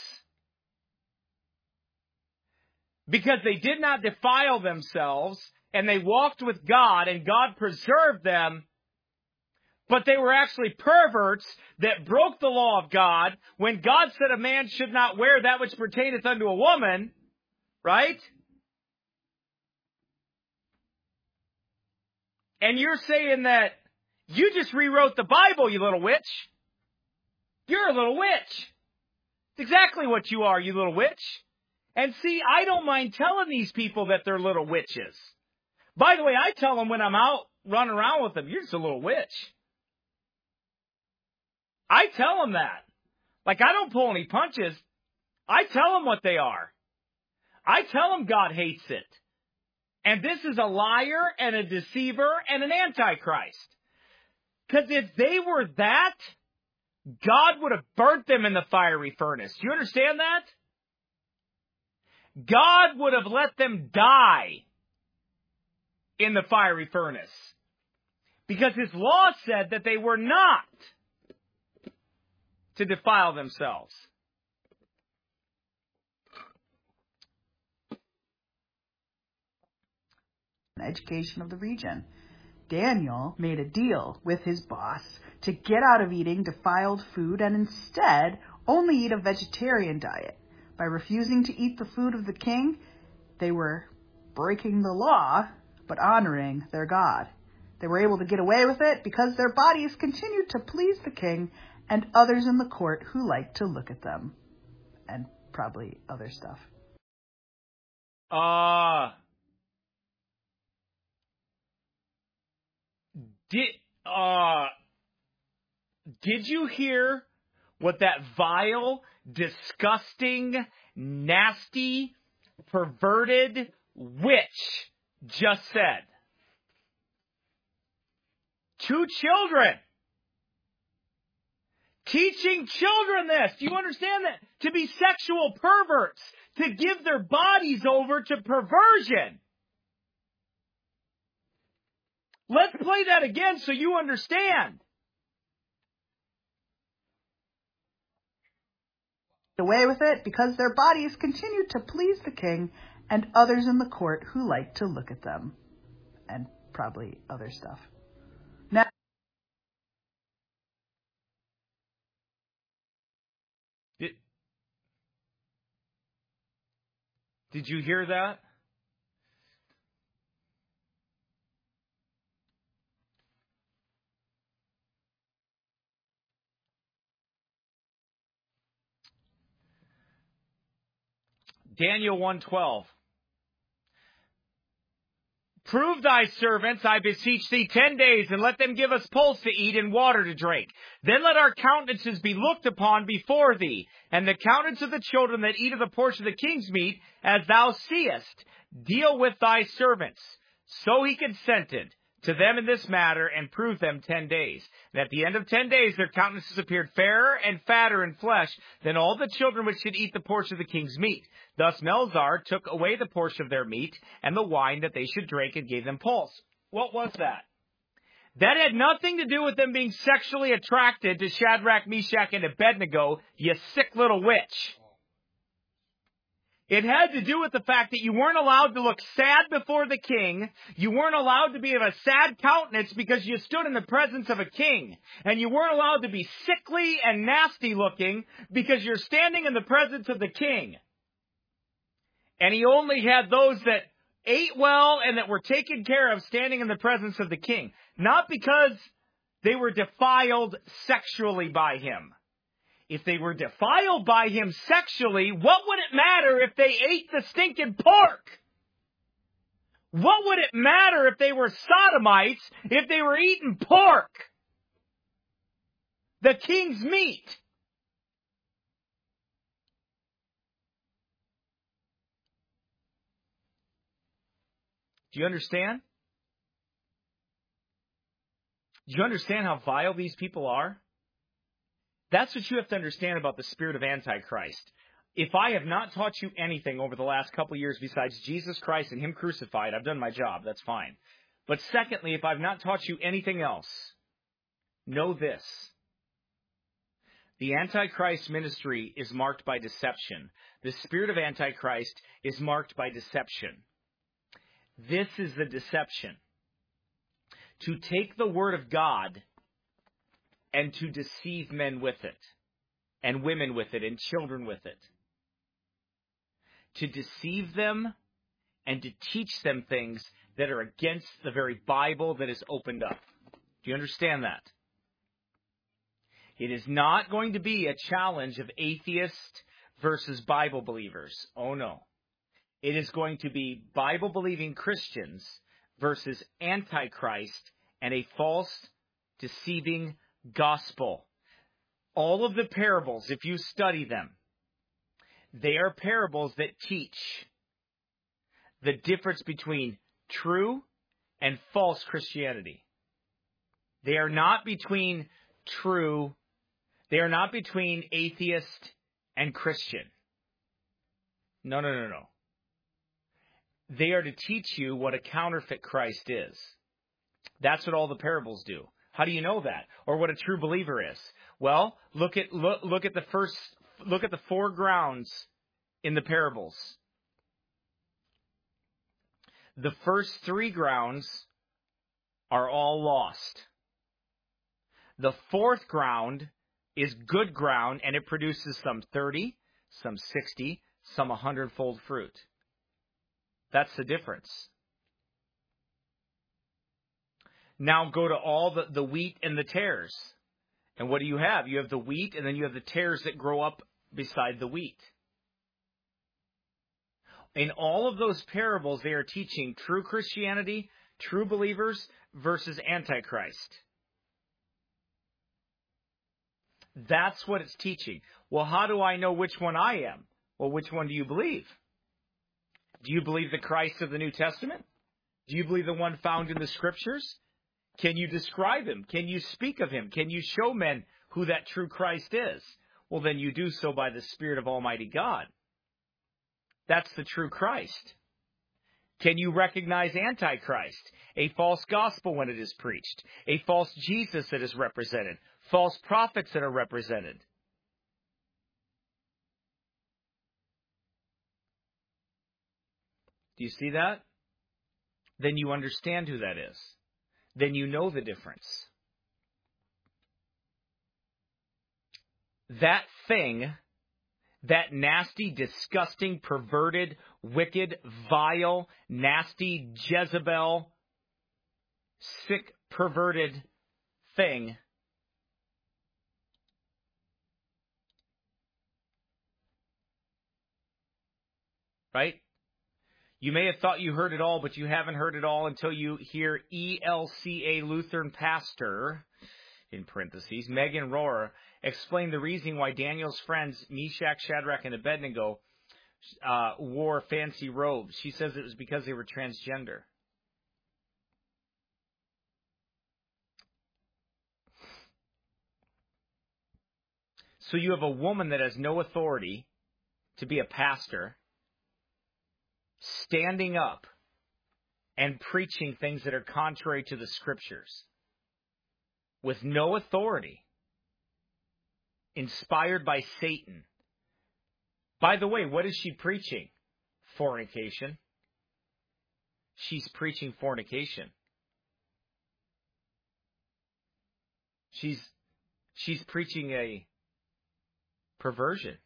because they did not defile themselves and they walked with God and God preserved them, but they were actually perverts that broke the law of God when God said a man should not wear that which pertaineth unto a woman, right? And you're saying that you just rewrote the Bible, you little witch. You're a little witch. It's exactly what you are, you little witch. And see, I don't mind telling these people that they're little witches. By the way, I tell them when I'm out running around with them, you're just a little witch. I tell them that. Like, I don't pull any punches. I tell them what they are. I tell them God hates it. And this is a liar and a deceiver and an antichrist. Because if they were that, God would have burnt them in the fiery furnace. Do you understand that? God would have let them die in the fiery furnace. Because his law said that they were not to defile themselves. Education of the region. Daniel made a deal with his boss to get out of eating defiled food and instead only eat a vegetarian diet. By refusing to eat the food of the king, they were breaking the law, but honoring their God. They were able to get away with it because their bodies continued to please the king and others in the court who liked to look at them. And probably other stuff. Uh... Did, uh... Did you hear what that vile, disgusting, nasty, perverted witch just said? Two children. Teaching children this. Do you understand that? To be sexual perverts. To give their bodies over to perversion. Let's play that again so you understand. Away with it because their bodies continued to please the king and others in the court who liked to look at them. And probably other stuff. Now, Did, did you hear that? Daniel one twelve. Prove thy servants, I beseech thee, ten days, and let them give us pulse to eat and water to drink. Then let our countenances be looked upon before thee, and the countenance of the children that eat of the portion of the king's meat, as thou seest. Deal with thy servants. So he consented. to them in this matter and prove them ten days. And at the end of ten days their countenances appeared fairer and fatter in flesh than all the children which should eat the portion of the king's meat. Thus Melzar took away the portion of their meat and the wine that they should drink and gave them pulse. What was that? That had nothing to do with them being sexually attracted to Shadrach, Meshach, and Abednego, you sick little witch. It had to do with the fact that you weren't allowed to look sad before the king. You weren't allowed to be of a sad countenance because you stood in the presence of a king. And you weren't allowed to be sickly and nasty looking because you're standing in the presence of the king. And he only had those that ate well and that were taken care of standing in the presence of the king. Not because they were defiled sexually by him. If they were defiled by him sexually, what would it matter if they ate the stinking pork? What would it matter if they were sodomites, if they were eating pork? The king's meat. Do you understand? Do you understand how vile these people are? That's what you have to understand about the spirit of Antichrist. If I have not taught you anything over the last couple of years besides Jesus Christ and Him crucified, I've done my job. That's fine. But secondly, if I've not taught you anything else, know this. The Antichrist ministry is marked by deception. The spirit of Antichrist is marked by deception. This is the deception. To take the word of God and to deceive men with it, and women with it, and children with it. To deceive them and to teach them things that are against the very Bible that is opened up. Do you understand that? It is not going to be a challenge of atheist versus Bible believers. Oh no. It is going to be Bible-believing Christians versus Antichrist and a false, deceiving gospel. All of the parables, if you study them, they are parables that teach the difference between true and false Christianity. They are not between true, they are not between atheist and Christian. No, no, no, no. They are to teach you what a counterfeit Christ is. That's what all the parables do. How do you know that? Or what a true believer is? Well, look at look, look at the first look at the four grounds in the parables. The first three grounds are all lost. The fourth ground is good ground, and it produces some thirty, some sixty, some a hundredfold fruit. That's the difference. Now go to all the, the wheat and the tares. And what do you have? You have the wheat, and then you have the tares that grow up beside the wheat. In all of those parables, they are teaching true Christianity, true believers, versus Antichrist. That's what it's teaching. Well, how do I know which one I am? Well, which one do you believe? Do you believe the Christ of the New Testament? Do you believe the one found in the Scriptures? Can you describe him? Can you speak of him? Can you show men who that true Christ is? Well, then you do so by the Spirit of Almighty God. That's the true Christ. Can you recognize Antichrist? A false gospel when it is preached. A false Jesus that is represented. False prophets that are represented. Do you see that? Then you understand who that is. Then you know the difference. That thing, that nasty, disgusting, perverted, wicked, vile, nasty, Jezebel, sick, perverted thing right? You may have thought you heard it all, but you haven't heard it all until you hear E L C A Lutheran pastor, in parentheses, Megan Rohrer, explain the reason why Daniel's friends, Meshach, Shadrach, and Abednego, uh, wore fancy robes. She says it was because they were transgender. So you have a woman that has no authority to be a pastor, standing up and preaching things that are contrary to the Scriptures, with no authority, inspired by Satan. By the way, what is she preaching? Fornication. She's preaching fornication. She's she's preaching a perversion.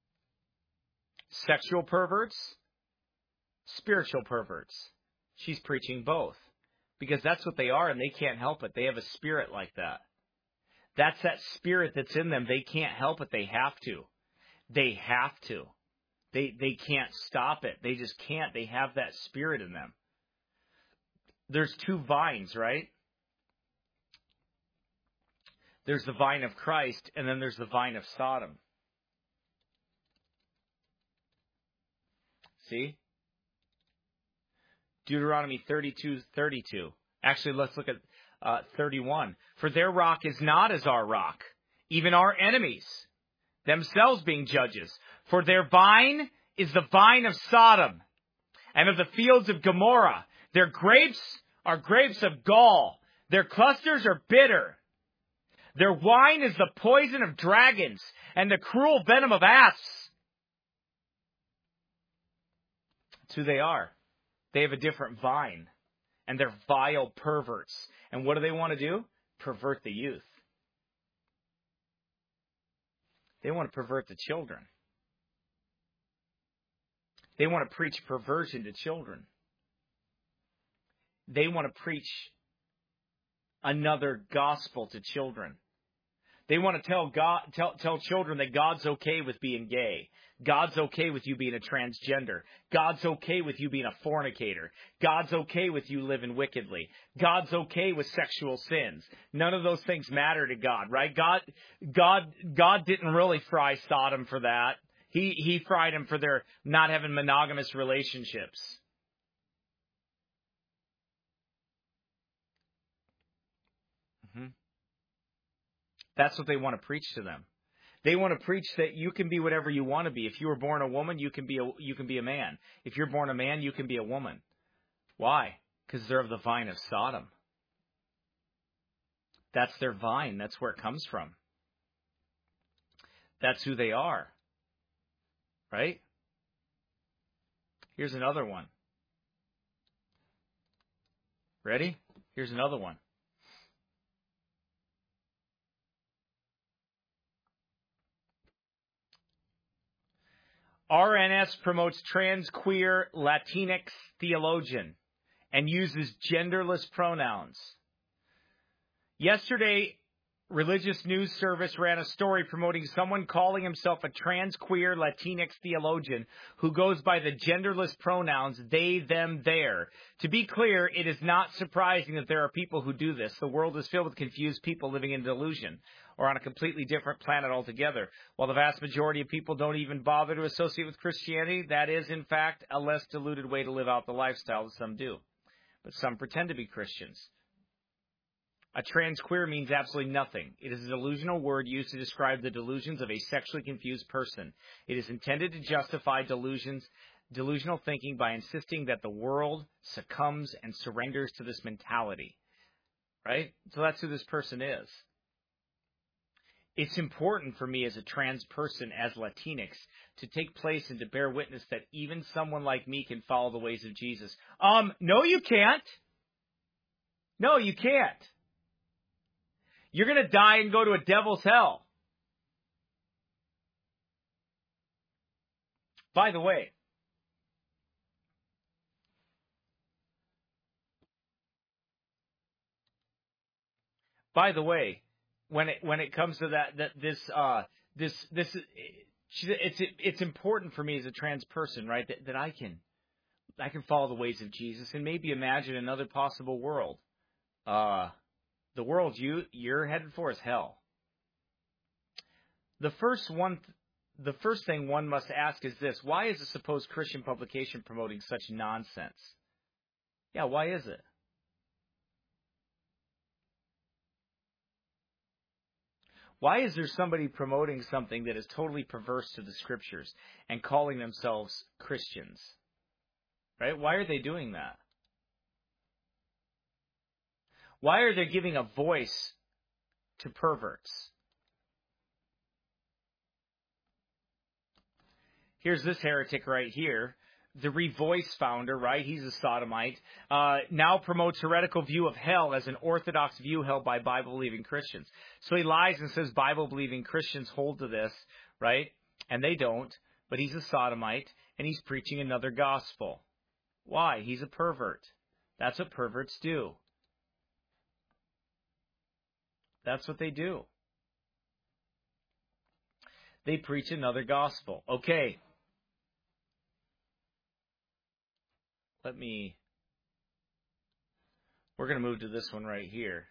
Sexual perverts, spiritual perverts. She's preaching both. Because that's what they are, and they can't help it. They have a spirit like that. That's that spirit that's in them. They can't help it. They have to. They have to. They they can't stop it. They just can't. They have that spirit in them. There's two vines, right? There's the vine of Christ, and then there's the vine of Sodom. See? Deuteronomy thirty-two thirty-two. Actually, let's look at uh, thirty-one. For their rock is not as our rock, even our enemies, themselves being judges. For their vine is the vine of Sodom, and of the fields of Gomorrah. Their grapes are grapes of gall. Their clusters are bitter. Their wine is the poison of dragons, and the cruel venom of asps. That's who they are. They have a different vine, and they're vile perverts. And what do they want to do? Pervert the youth. They want to pervert the children. They want to preach perversion to children. They want to preach another gospel to children. They want to tell God, tell, tell children that God's okay with being gay. God's okay with you being a transgender. God's okay with you being a fornicator. God's okay with you living wickedly. God's okay with sexual sins. None of those things matter to God, right? God, God, God didn't really fry Sodom for that. He, he fried them for their not having monogamous relationships. Mm-hmm. That's what they want to preach to them. They want to preach that you can be whatever you want to be. If you were born a woman, you can be a, you can be a man. If you're born a man, you can be a woman. Why? Because they're of the vine of Sodom. That's their vine. That's where it comes from. That's who they are. Right? Here's another one. Ready? Here's another one. R N S promotes trans, queer, Latinx theologian and uses genderless pronouns. Yesterday, Religious News Service ran a story promoting someone calling himself a trans, queer, Latinx theologian who goes by the genderless pronouns they, them, their. To be clear, it is not surprising that there are people who do this. The world is filled with confused people living in delusion or on a completely different planet altogether. While the vast majority of people don't even bother to associate with Christianity, that is, in fact, a less diluted way to live out the lifestyle that some do. But some pretend to be Christians. A trans queer means absolutely nothing. It is a delusional word used to describe the delusions of a sexually confused person. It is intended to justify delusions, delusional thinking by insisting that the world succumbs and surrenders to this mentality. Right? So that's who this person is. It's important for me as a trans person, as Latinx, to take place and to bear witness that even someone like me can follow the ways of Jesus. Um, no, you can't. No, you can't. You're going to die and go to a devil's hell. By the way, by the way, when it when it comes to that that this uh this this it's it's important for me as a trans person, right, that that I can I can follow the ways of Jesus and maybe imagine another possible world. Uh The world you, you're headed for is hell. The first one, the first thing one must ask is this: why is a supposed Christian publication promoting such nonsense? Yeah, why is it? Why is there somebody promoting something that is totally perverse to the Scriptures and calling themselves Christians? Right? Why are they doing that? Why are they giving a voice to perverts? Here's this heretic right here, the Revoice founder, right? He's a sodomite. Uh, now promotes heretical view of hell as an orthodox view held by Bible-believing Christians. So he lies and says Bible-believing Christians hold to this, right? And they don't. But he's a sodomite, and he's preaching another gospel. Why? He's a pervert. That's what perverts do. That's what they do. They preach another gospel. Okay. Let me, we're going to move to this one right here.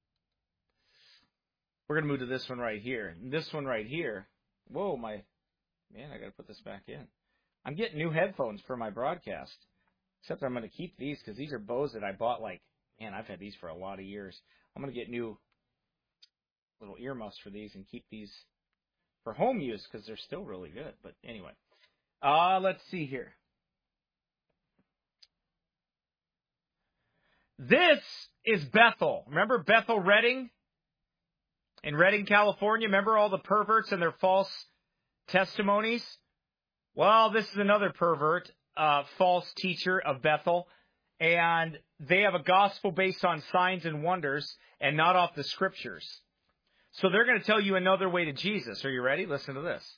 We're going to move to this one right here. And this one right here, whoa, my, man, I got to put this back in. I'm getting new headphones for my broadcast. Except I'm going to keep these because these are Bose that I bought like, man, I've had these for a lot of years. I'm going to get new little earmuffs for these and keep these for home use because they're still really good. But anyway, uh, let's see here. This is Bethel. Remember Bethel Redding? In Redding, California? Remember all the perverts and their false testimonies? Well, this is another pervert, uh, false teacher of Bethel. And they have a gospel based on signs and wonders and not off the Scriptures. So they're going to tell you another way to Jesus. Are you ready? Listen to this.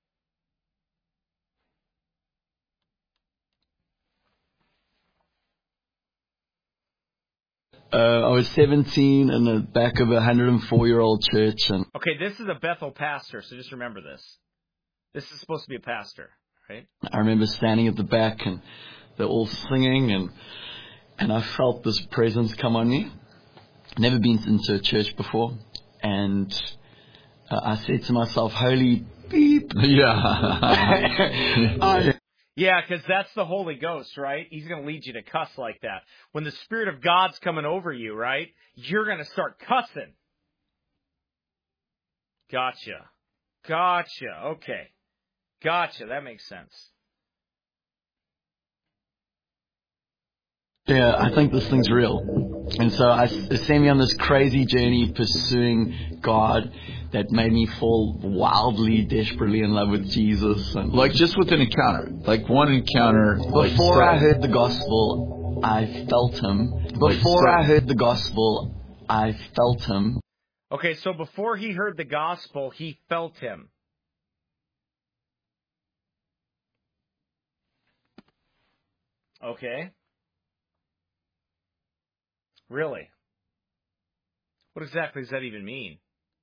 Uh, I was seventeen in the back of a one hundred four-year-old church. And okay, this is a Bethel pastor, so just remember this. This is supposed to be a pastor, right? I remember standing at the back, and they're all singing, and and I felt this presence come on me. Never been into a church before, and uh, I said to myself, "Holy beep!" Yeah. I, Yeah, because that's the Holy Ghost, right? He's going to lead you to cuss like that. When the Spirit of God's coming over you, right, you're going to start cussing. Gotcha. Gotcha. Okay. Gotcha. That makes sense. Yeah, I think this thing's real. And so I, it sent me on this crazy journey pursuing God that made me fall wildly, desperately in love with Jesus. And like just with an encounter, like one encounter. Before like I heard the gospel, I felt him. Before like I heard the gospel, I felt him. Okay, so before he heard the gospel, he felt him. Okay. Really? What exactly does that even mean?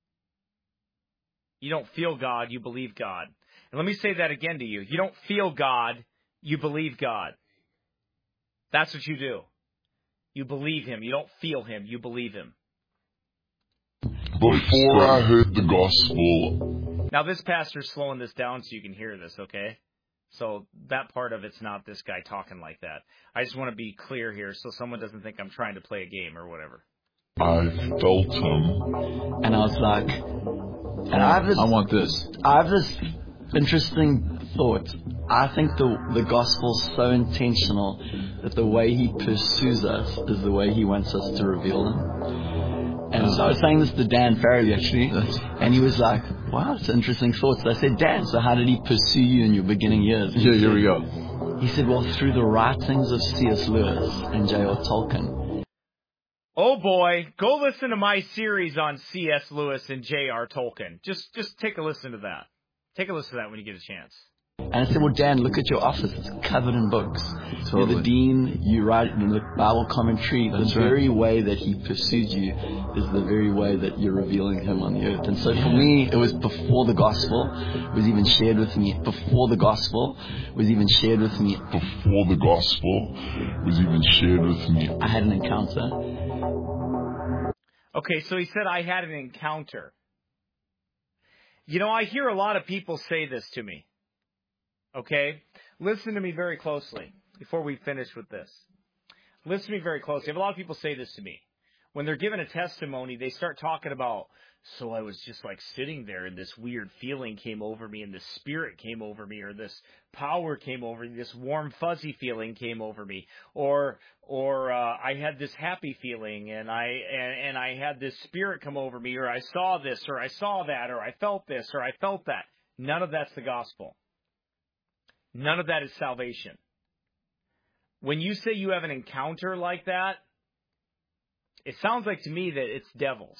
You don't feel God, you believe God. And let me say that again to you. You don't feel God, you believe God. That's what you do. You believe Him. You don't feel Him, you believe Him. Before I heard the gospel. Now this pastor's slowing this down so you can hear this, okay? So that part of it's not this guy talking like that. I just want to be clear here so someone doesn't think I'm trying to play a game or whatever. I felt him. And I was like, and I have this, I want this. I have this interesting thought. I think the the gospel's so intentional that the way He pursues us is the way He wants us to reveal Him. And so I was saying this to Dan Farrelly, actually, and he was like, wow, it's an interesting thought. So I said, Dan, so how did He pursue you in your beginning years? Yeah, here we go. He said, well, through the writings of C S Lewis and J R Tolkien. Oh boy, go listen to my series on C S Lewis and J R Tolkien. Just just take a listen to that. Take a listen to that when you get a chance. And I said, well, Dan, look at your office. It's covered in books. Totally. You're the dean. You write in the Bible commentary. That's the right. very way that He pursued you is the very way that you're revealing Him on the earth. And so for me, it was before the gospel was even shared with me. Before the gospel was even shared with me. Before the gospel was even shared with me. I had an encounter. Okay, so he said I had an encounter. You know, I hear a lot of people say this to me. Okay? Listen to me very closely before we finish with this. Listen to me very closely. I have a lot of people say this to me. When they're given a testimony, they start talking about So I was just like sitting there, and this weird feeling came over me, and this spirit came over me, or this power came over me, this warm, fuzzy feeling came over me, or or uh, I had this happy feeling, and I and, and I had this spirit come over me, or I saw this, or I saw that, or I felt this, or I felt that. None of that's the gospel. None of that is salvation. When you say you have an encounter like that, it sounds like to me that it's devils.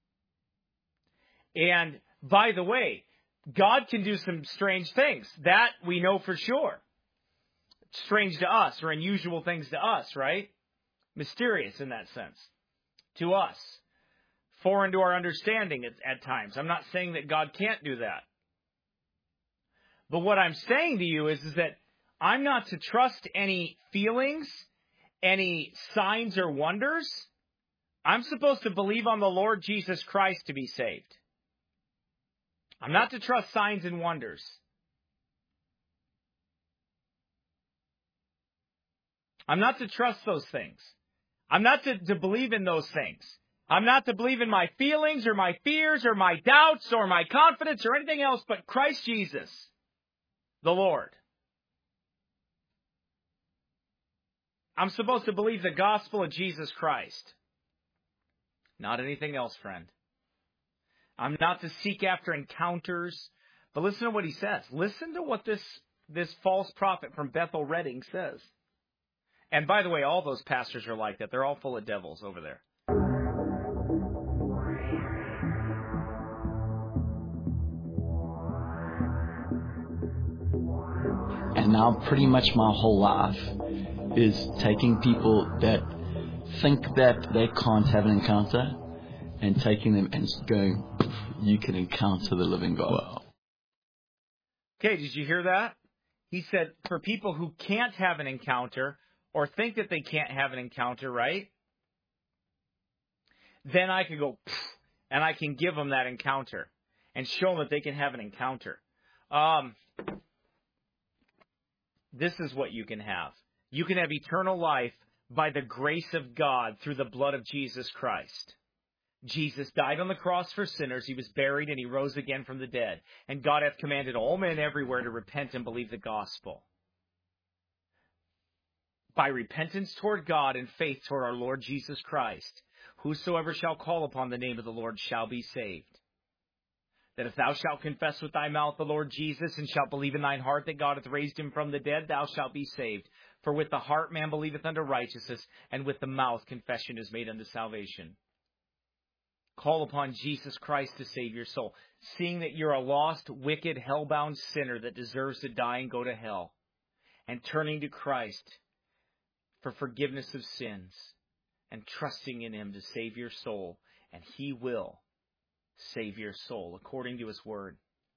And, by the way, God can do some strange things. That we know for sure. Strange to us, or unusual things to us, right? Mysterious in that sense. To us. Foreign to our understanding at, at times. I'm not saying that God can't do that. But what I'm saying to you is, is that I'm not to trust any feelings, any signs or wonders. I'm supposed to believe on the Lord Jesus Christ to be saved. I'm not to trust signs and wonders. I'm not to trust those things. I'm not to, to believe in those things. I'm not to believe in my feelings or my fears or my doubts or my confidence or anything else but Christ Jesus, the Lord. I'm supposed to believe the gospel of Jesus Christ. Not anything else, friend. I'm not to seek after encounters. But listen to what he says. Listen to what this, this false prophet from Bethel Redding says. And by the way, all those pastors are like that. They're all full of devils over there. And now pretty much my whole life is taking people that think that they can't have an encounter and taking them and going, you can encounter the living God. Wow. Okay, did you hear that? He said, for people who can't have an encounter or think that they can't have an encounter, right? Then I can go, and I can give them that encounter and show them that they can have an encounter. Um, this is what you can have. You can have eternal life by the grace of God through the blood of Jesus Christ. Jesus died on the cross for sinners. He was buried and he rose again from the dead. And God hath commanded all men everywhere to repent and believe the gospel. By repentance toward God and faith toward our Lord Jesus Christ, whosoever shall call upon the name of the Lord shall be saved. That if thou shalt confess with thy mouth the Lord Jesus, and shalt believe in thine heart that God hath raised him from the dead, thou shalt be saved. For with the heart man believeth unto righteousness, and with the mouth confession is made unto salvation. Call upon Jesus Christ to save your soul, seeing that you're a lost, wicked, hell-bound sinner that deserves to die and go to hell, and turning to Christ for forgiveness of sins, and trusting in him to save your soul, and he will save your soul according to his word.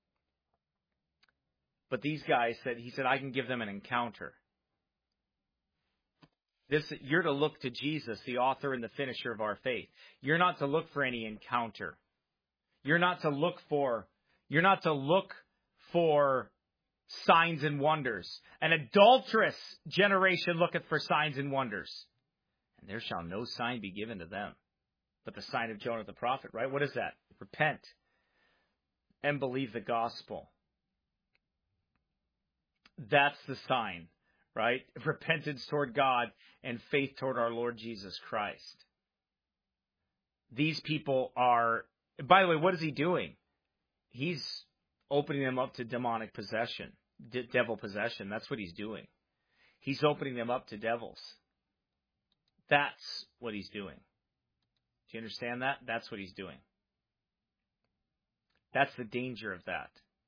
But these guys said, he said, I can give them an encounter. This, you're to look to Jesus, the author and the finisher of our faith. You're not to look for any encounter. You're not to look for, you're not to look for signs and wonders. An adulterous generation looketh for signs and wonders. And there shall no sign be given to them, but the sign of Jonah the prophet, right? What is that? Repent and believe the gospel. That's the sign, right? Repentance toward God and faith toward our Lord Jesus Christ. These people are, by the way, what is he doing? He's opening them up to demonic possession, de- devil possession. That's what he's doing. He's opening them up to devils. That's what he's doing. Do you understand that? That's what he's doing. That's the danger of that.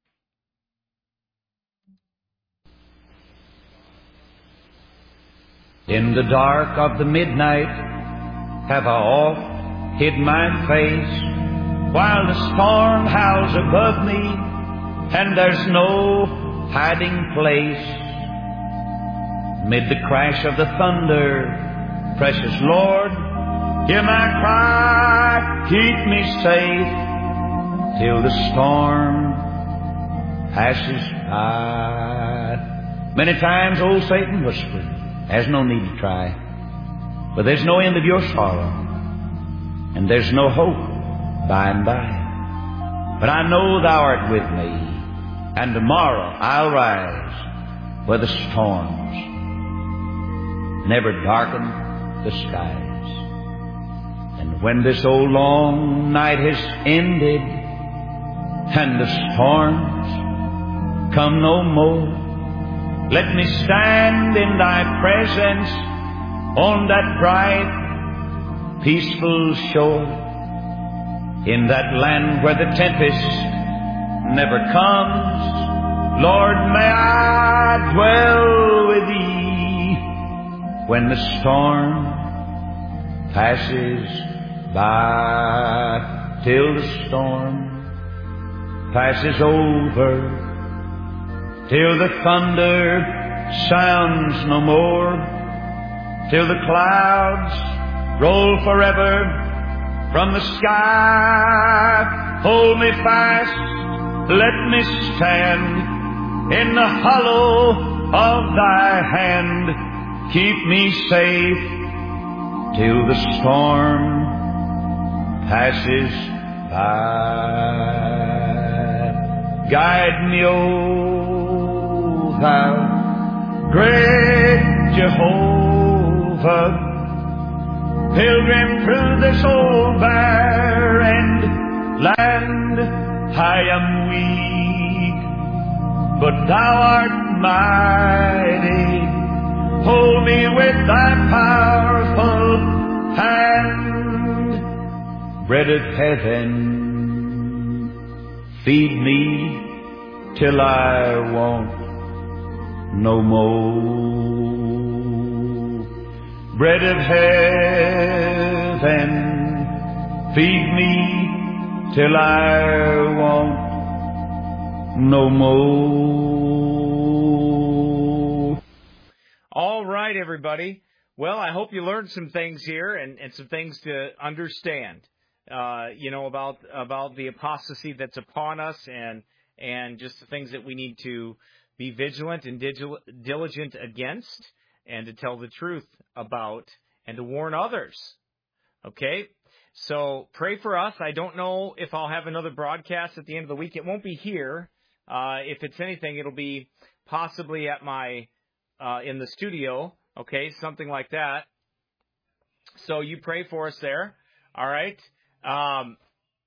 In the dark of the midnight have I oft hid my face, while the storm howls above me and there's no hiding place. Mid the crash of the thunder, precious Lord, hear my cry, keep me safe till the storm passes by. Many times old Satan whispered, there's no need to try, but there's no end of your sorrow, and there's no hope by and by. But I know thou art with me, and tomorrow I'll rise where the storms never darken the skies. And when this old long night has ended, and the storms come no more, let me stand in thy presence on that bright, peaceful shore, in that land where the tempest never comes. Lord, may I dwell with thee when the storm passes by, till the storm passes over, till the thunder sounds no more, till the clouds roll forever from the sky. Hold me fast, let me stand in the hollow of thy hand. Keep me safe till the storm passes by. Guide me, O thou great Jehovah, pilgrim through this old barren land. I am weak, but thou art mighty. Hold me with thy powerful hand. Bread of heaven, feed me till I want no more. Bread of heaven, feed me till I want no more. All right, everybody. Well, I hope you learned some things here and, and some things to understand, uh, you know, about about the apostasy that's upon us, and and just the things that we need to be vigilant and digil- diligent against, and to tell the truth about, and to warn others. Okay? So pray for us. I don't know if I'll have another broadcast at the end of the week. It won't be here. Uh, if it's anything, it'll be possibly at my, uh, in the studio. Okay, something like that. So you pray for us there. All right. Um,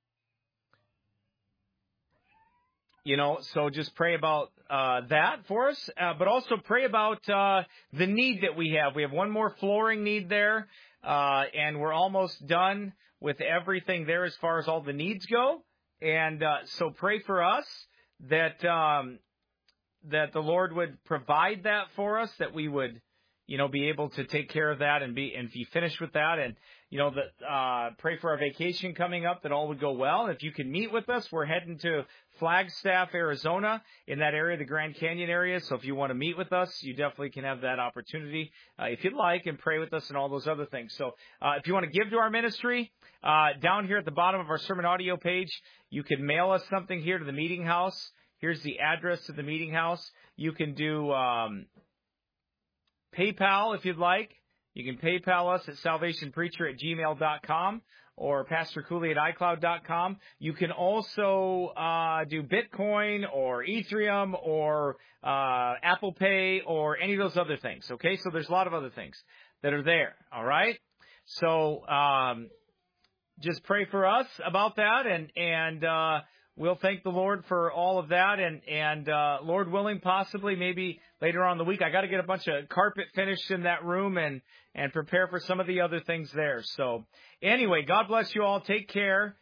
you know, so just pray about uh, that for us, uh, but also pray about uh, the need that we have. We have one more flooring need there, uh, and we're almost done with everything there as far as all the needs go. And uh, so pray for us that um, that the Lord would provide that for us, that we would, you know, be able to take care of that and be and be finished with that. And, you know, that uh, pray for our vacation coming up, that all would go well. And if you can meet with us, we're heading to Flagstaff, Arizona, in that area, the Grand Canyon area. So if you want to meet with us, you definitely can have that opportunity uh, if you'd like, and pray with us and all those other things. So uh, if you want to give to our ministry, uh, down here at the bottom of our sermon audio page, you can mail us something here to the meeting house. Here's the address to the meeting house. You can do um, PayPal if you'd like. You can PayPal us at salvation preacher at gmail dot com or Pastor Cooley at i cloud dot com. You can also uh, do Bitcoin or Ethereum or uh, Apple Pay or any of those other things. Okay, so there's a lot of other things that are there. All right, so um, just pray for us about that, and and uh, we'll thank the Lord for all of that, and and uh, Lord willing, possibly maybe later on in the week, I got to get a bunch of carpet finished in that room and and prepare for some of the other things there. So anyway, God bless you all. Take care.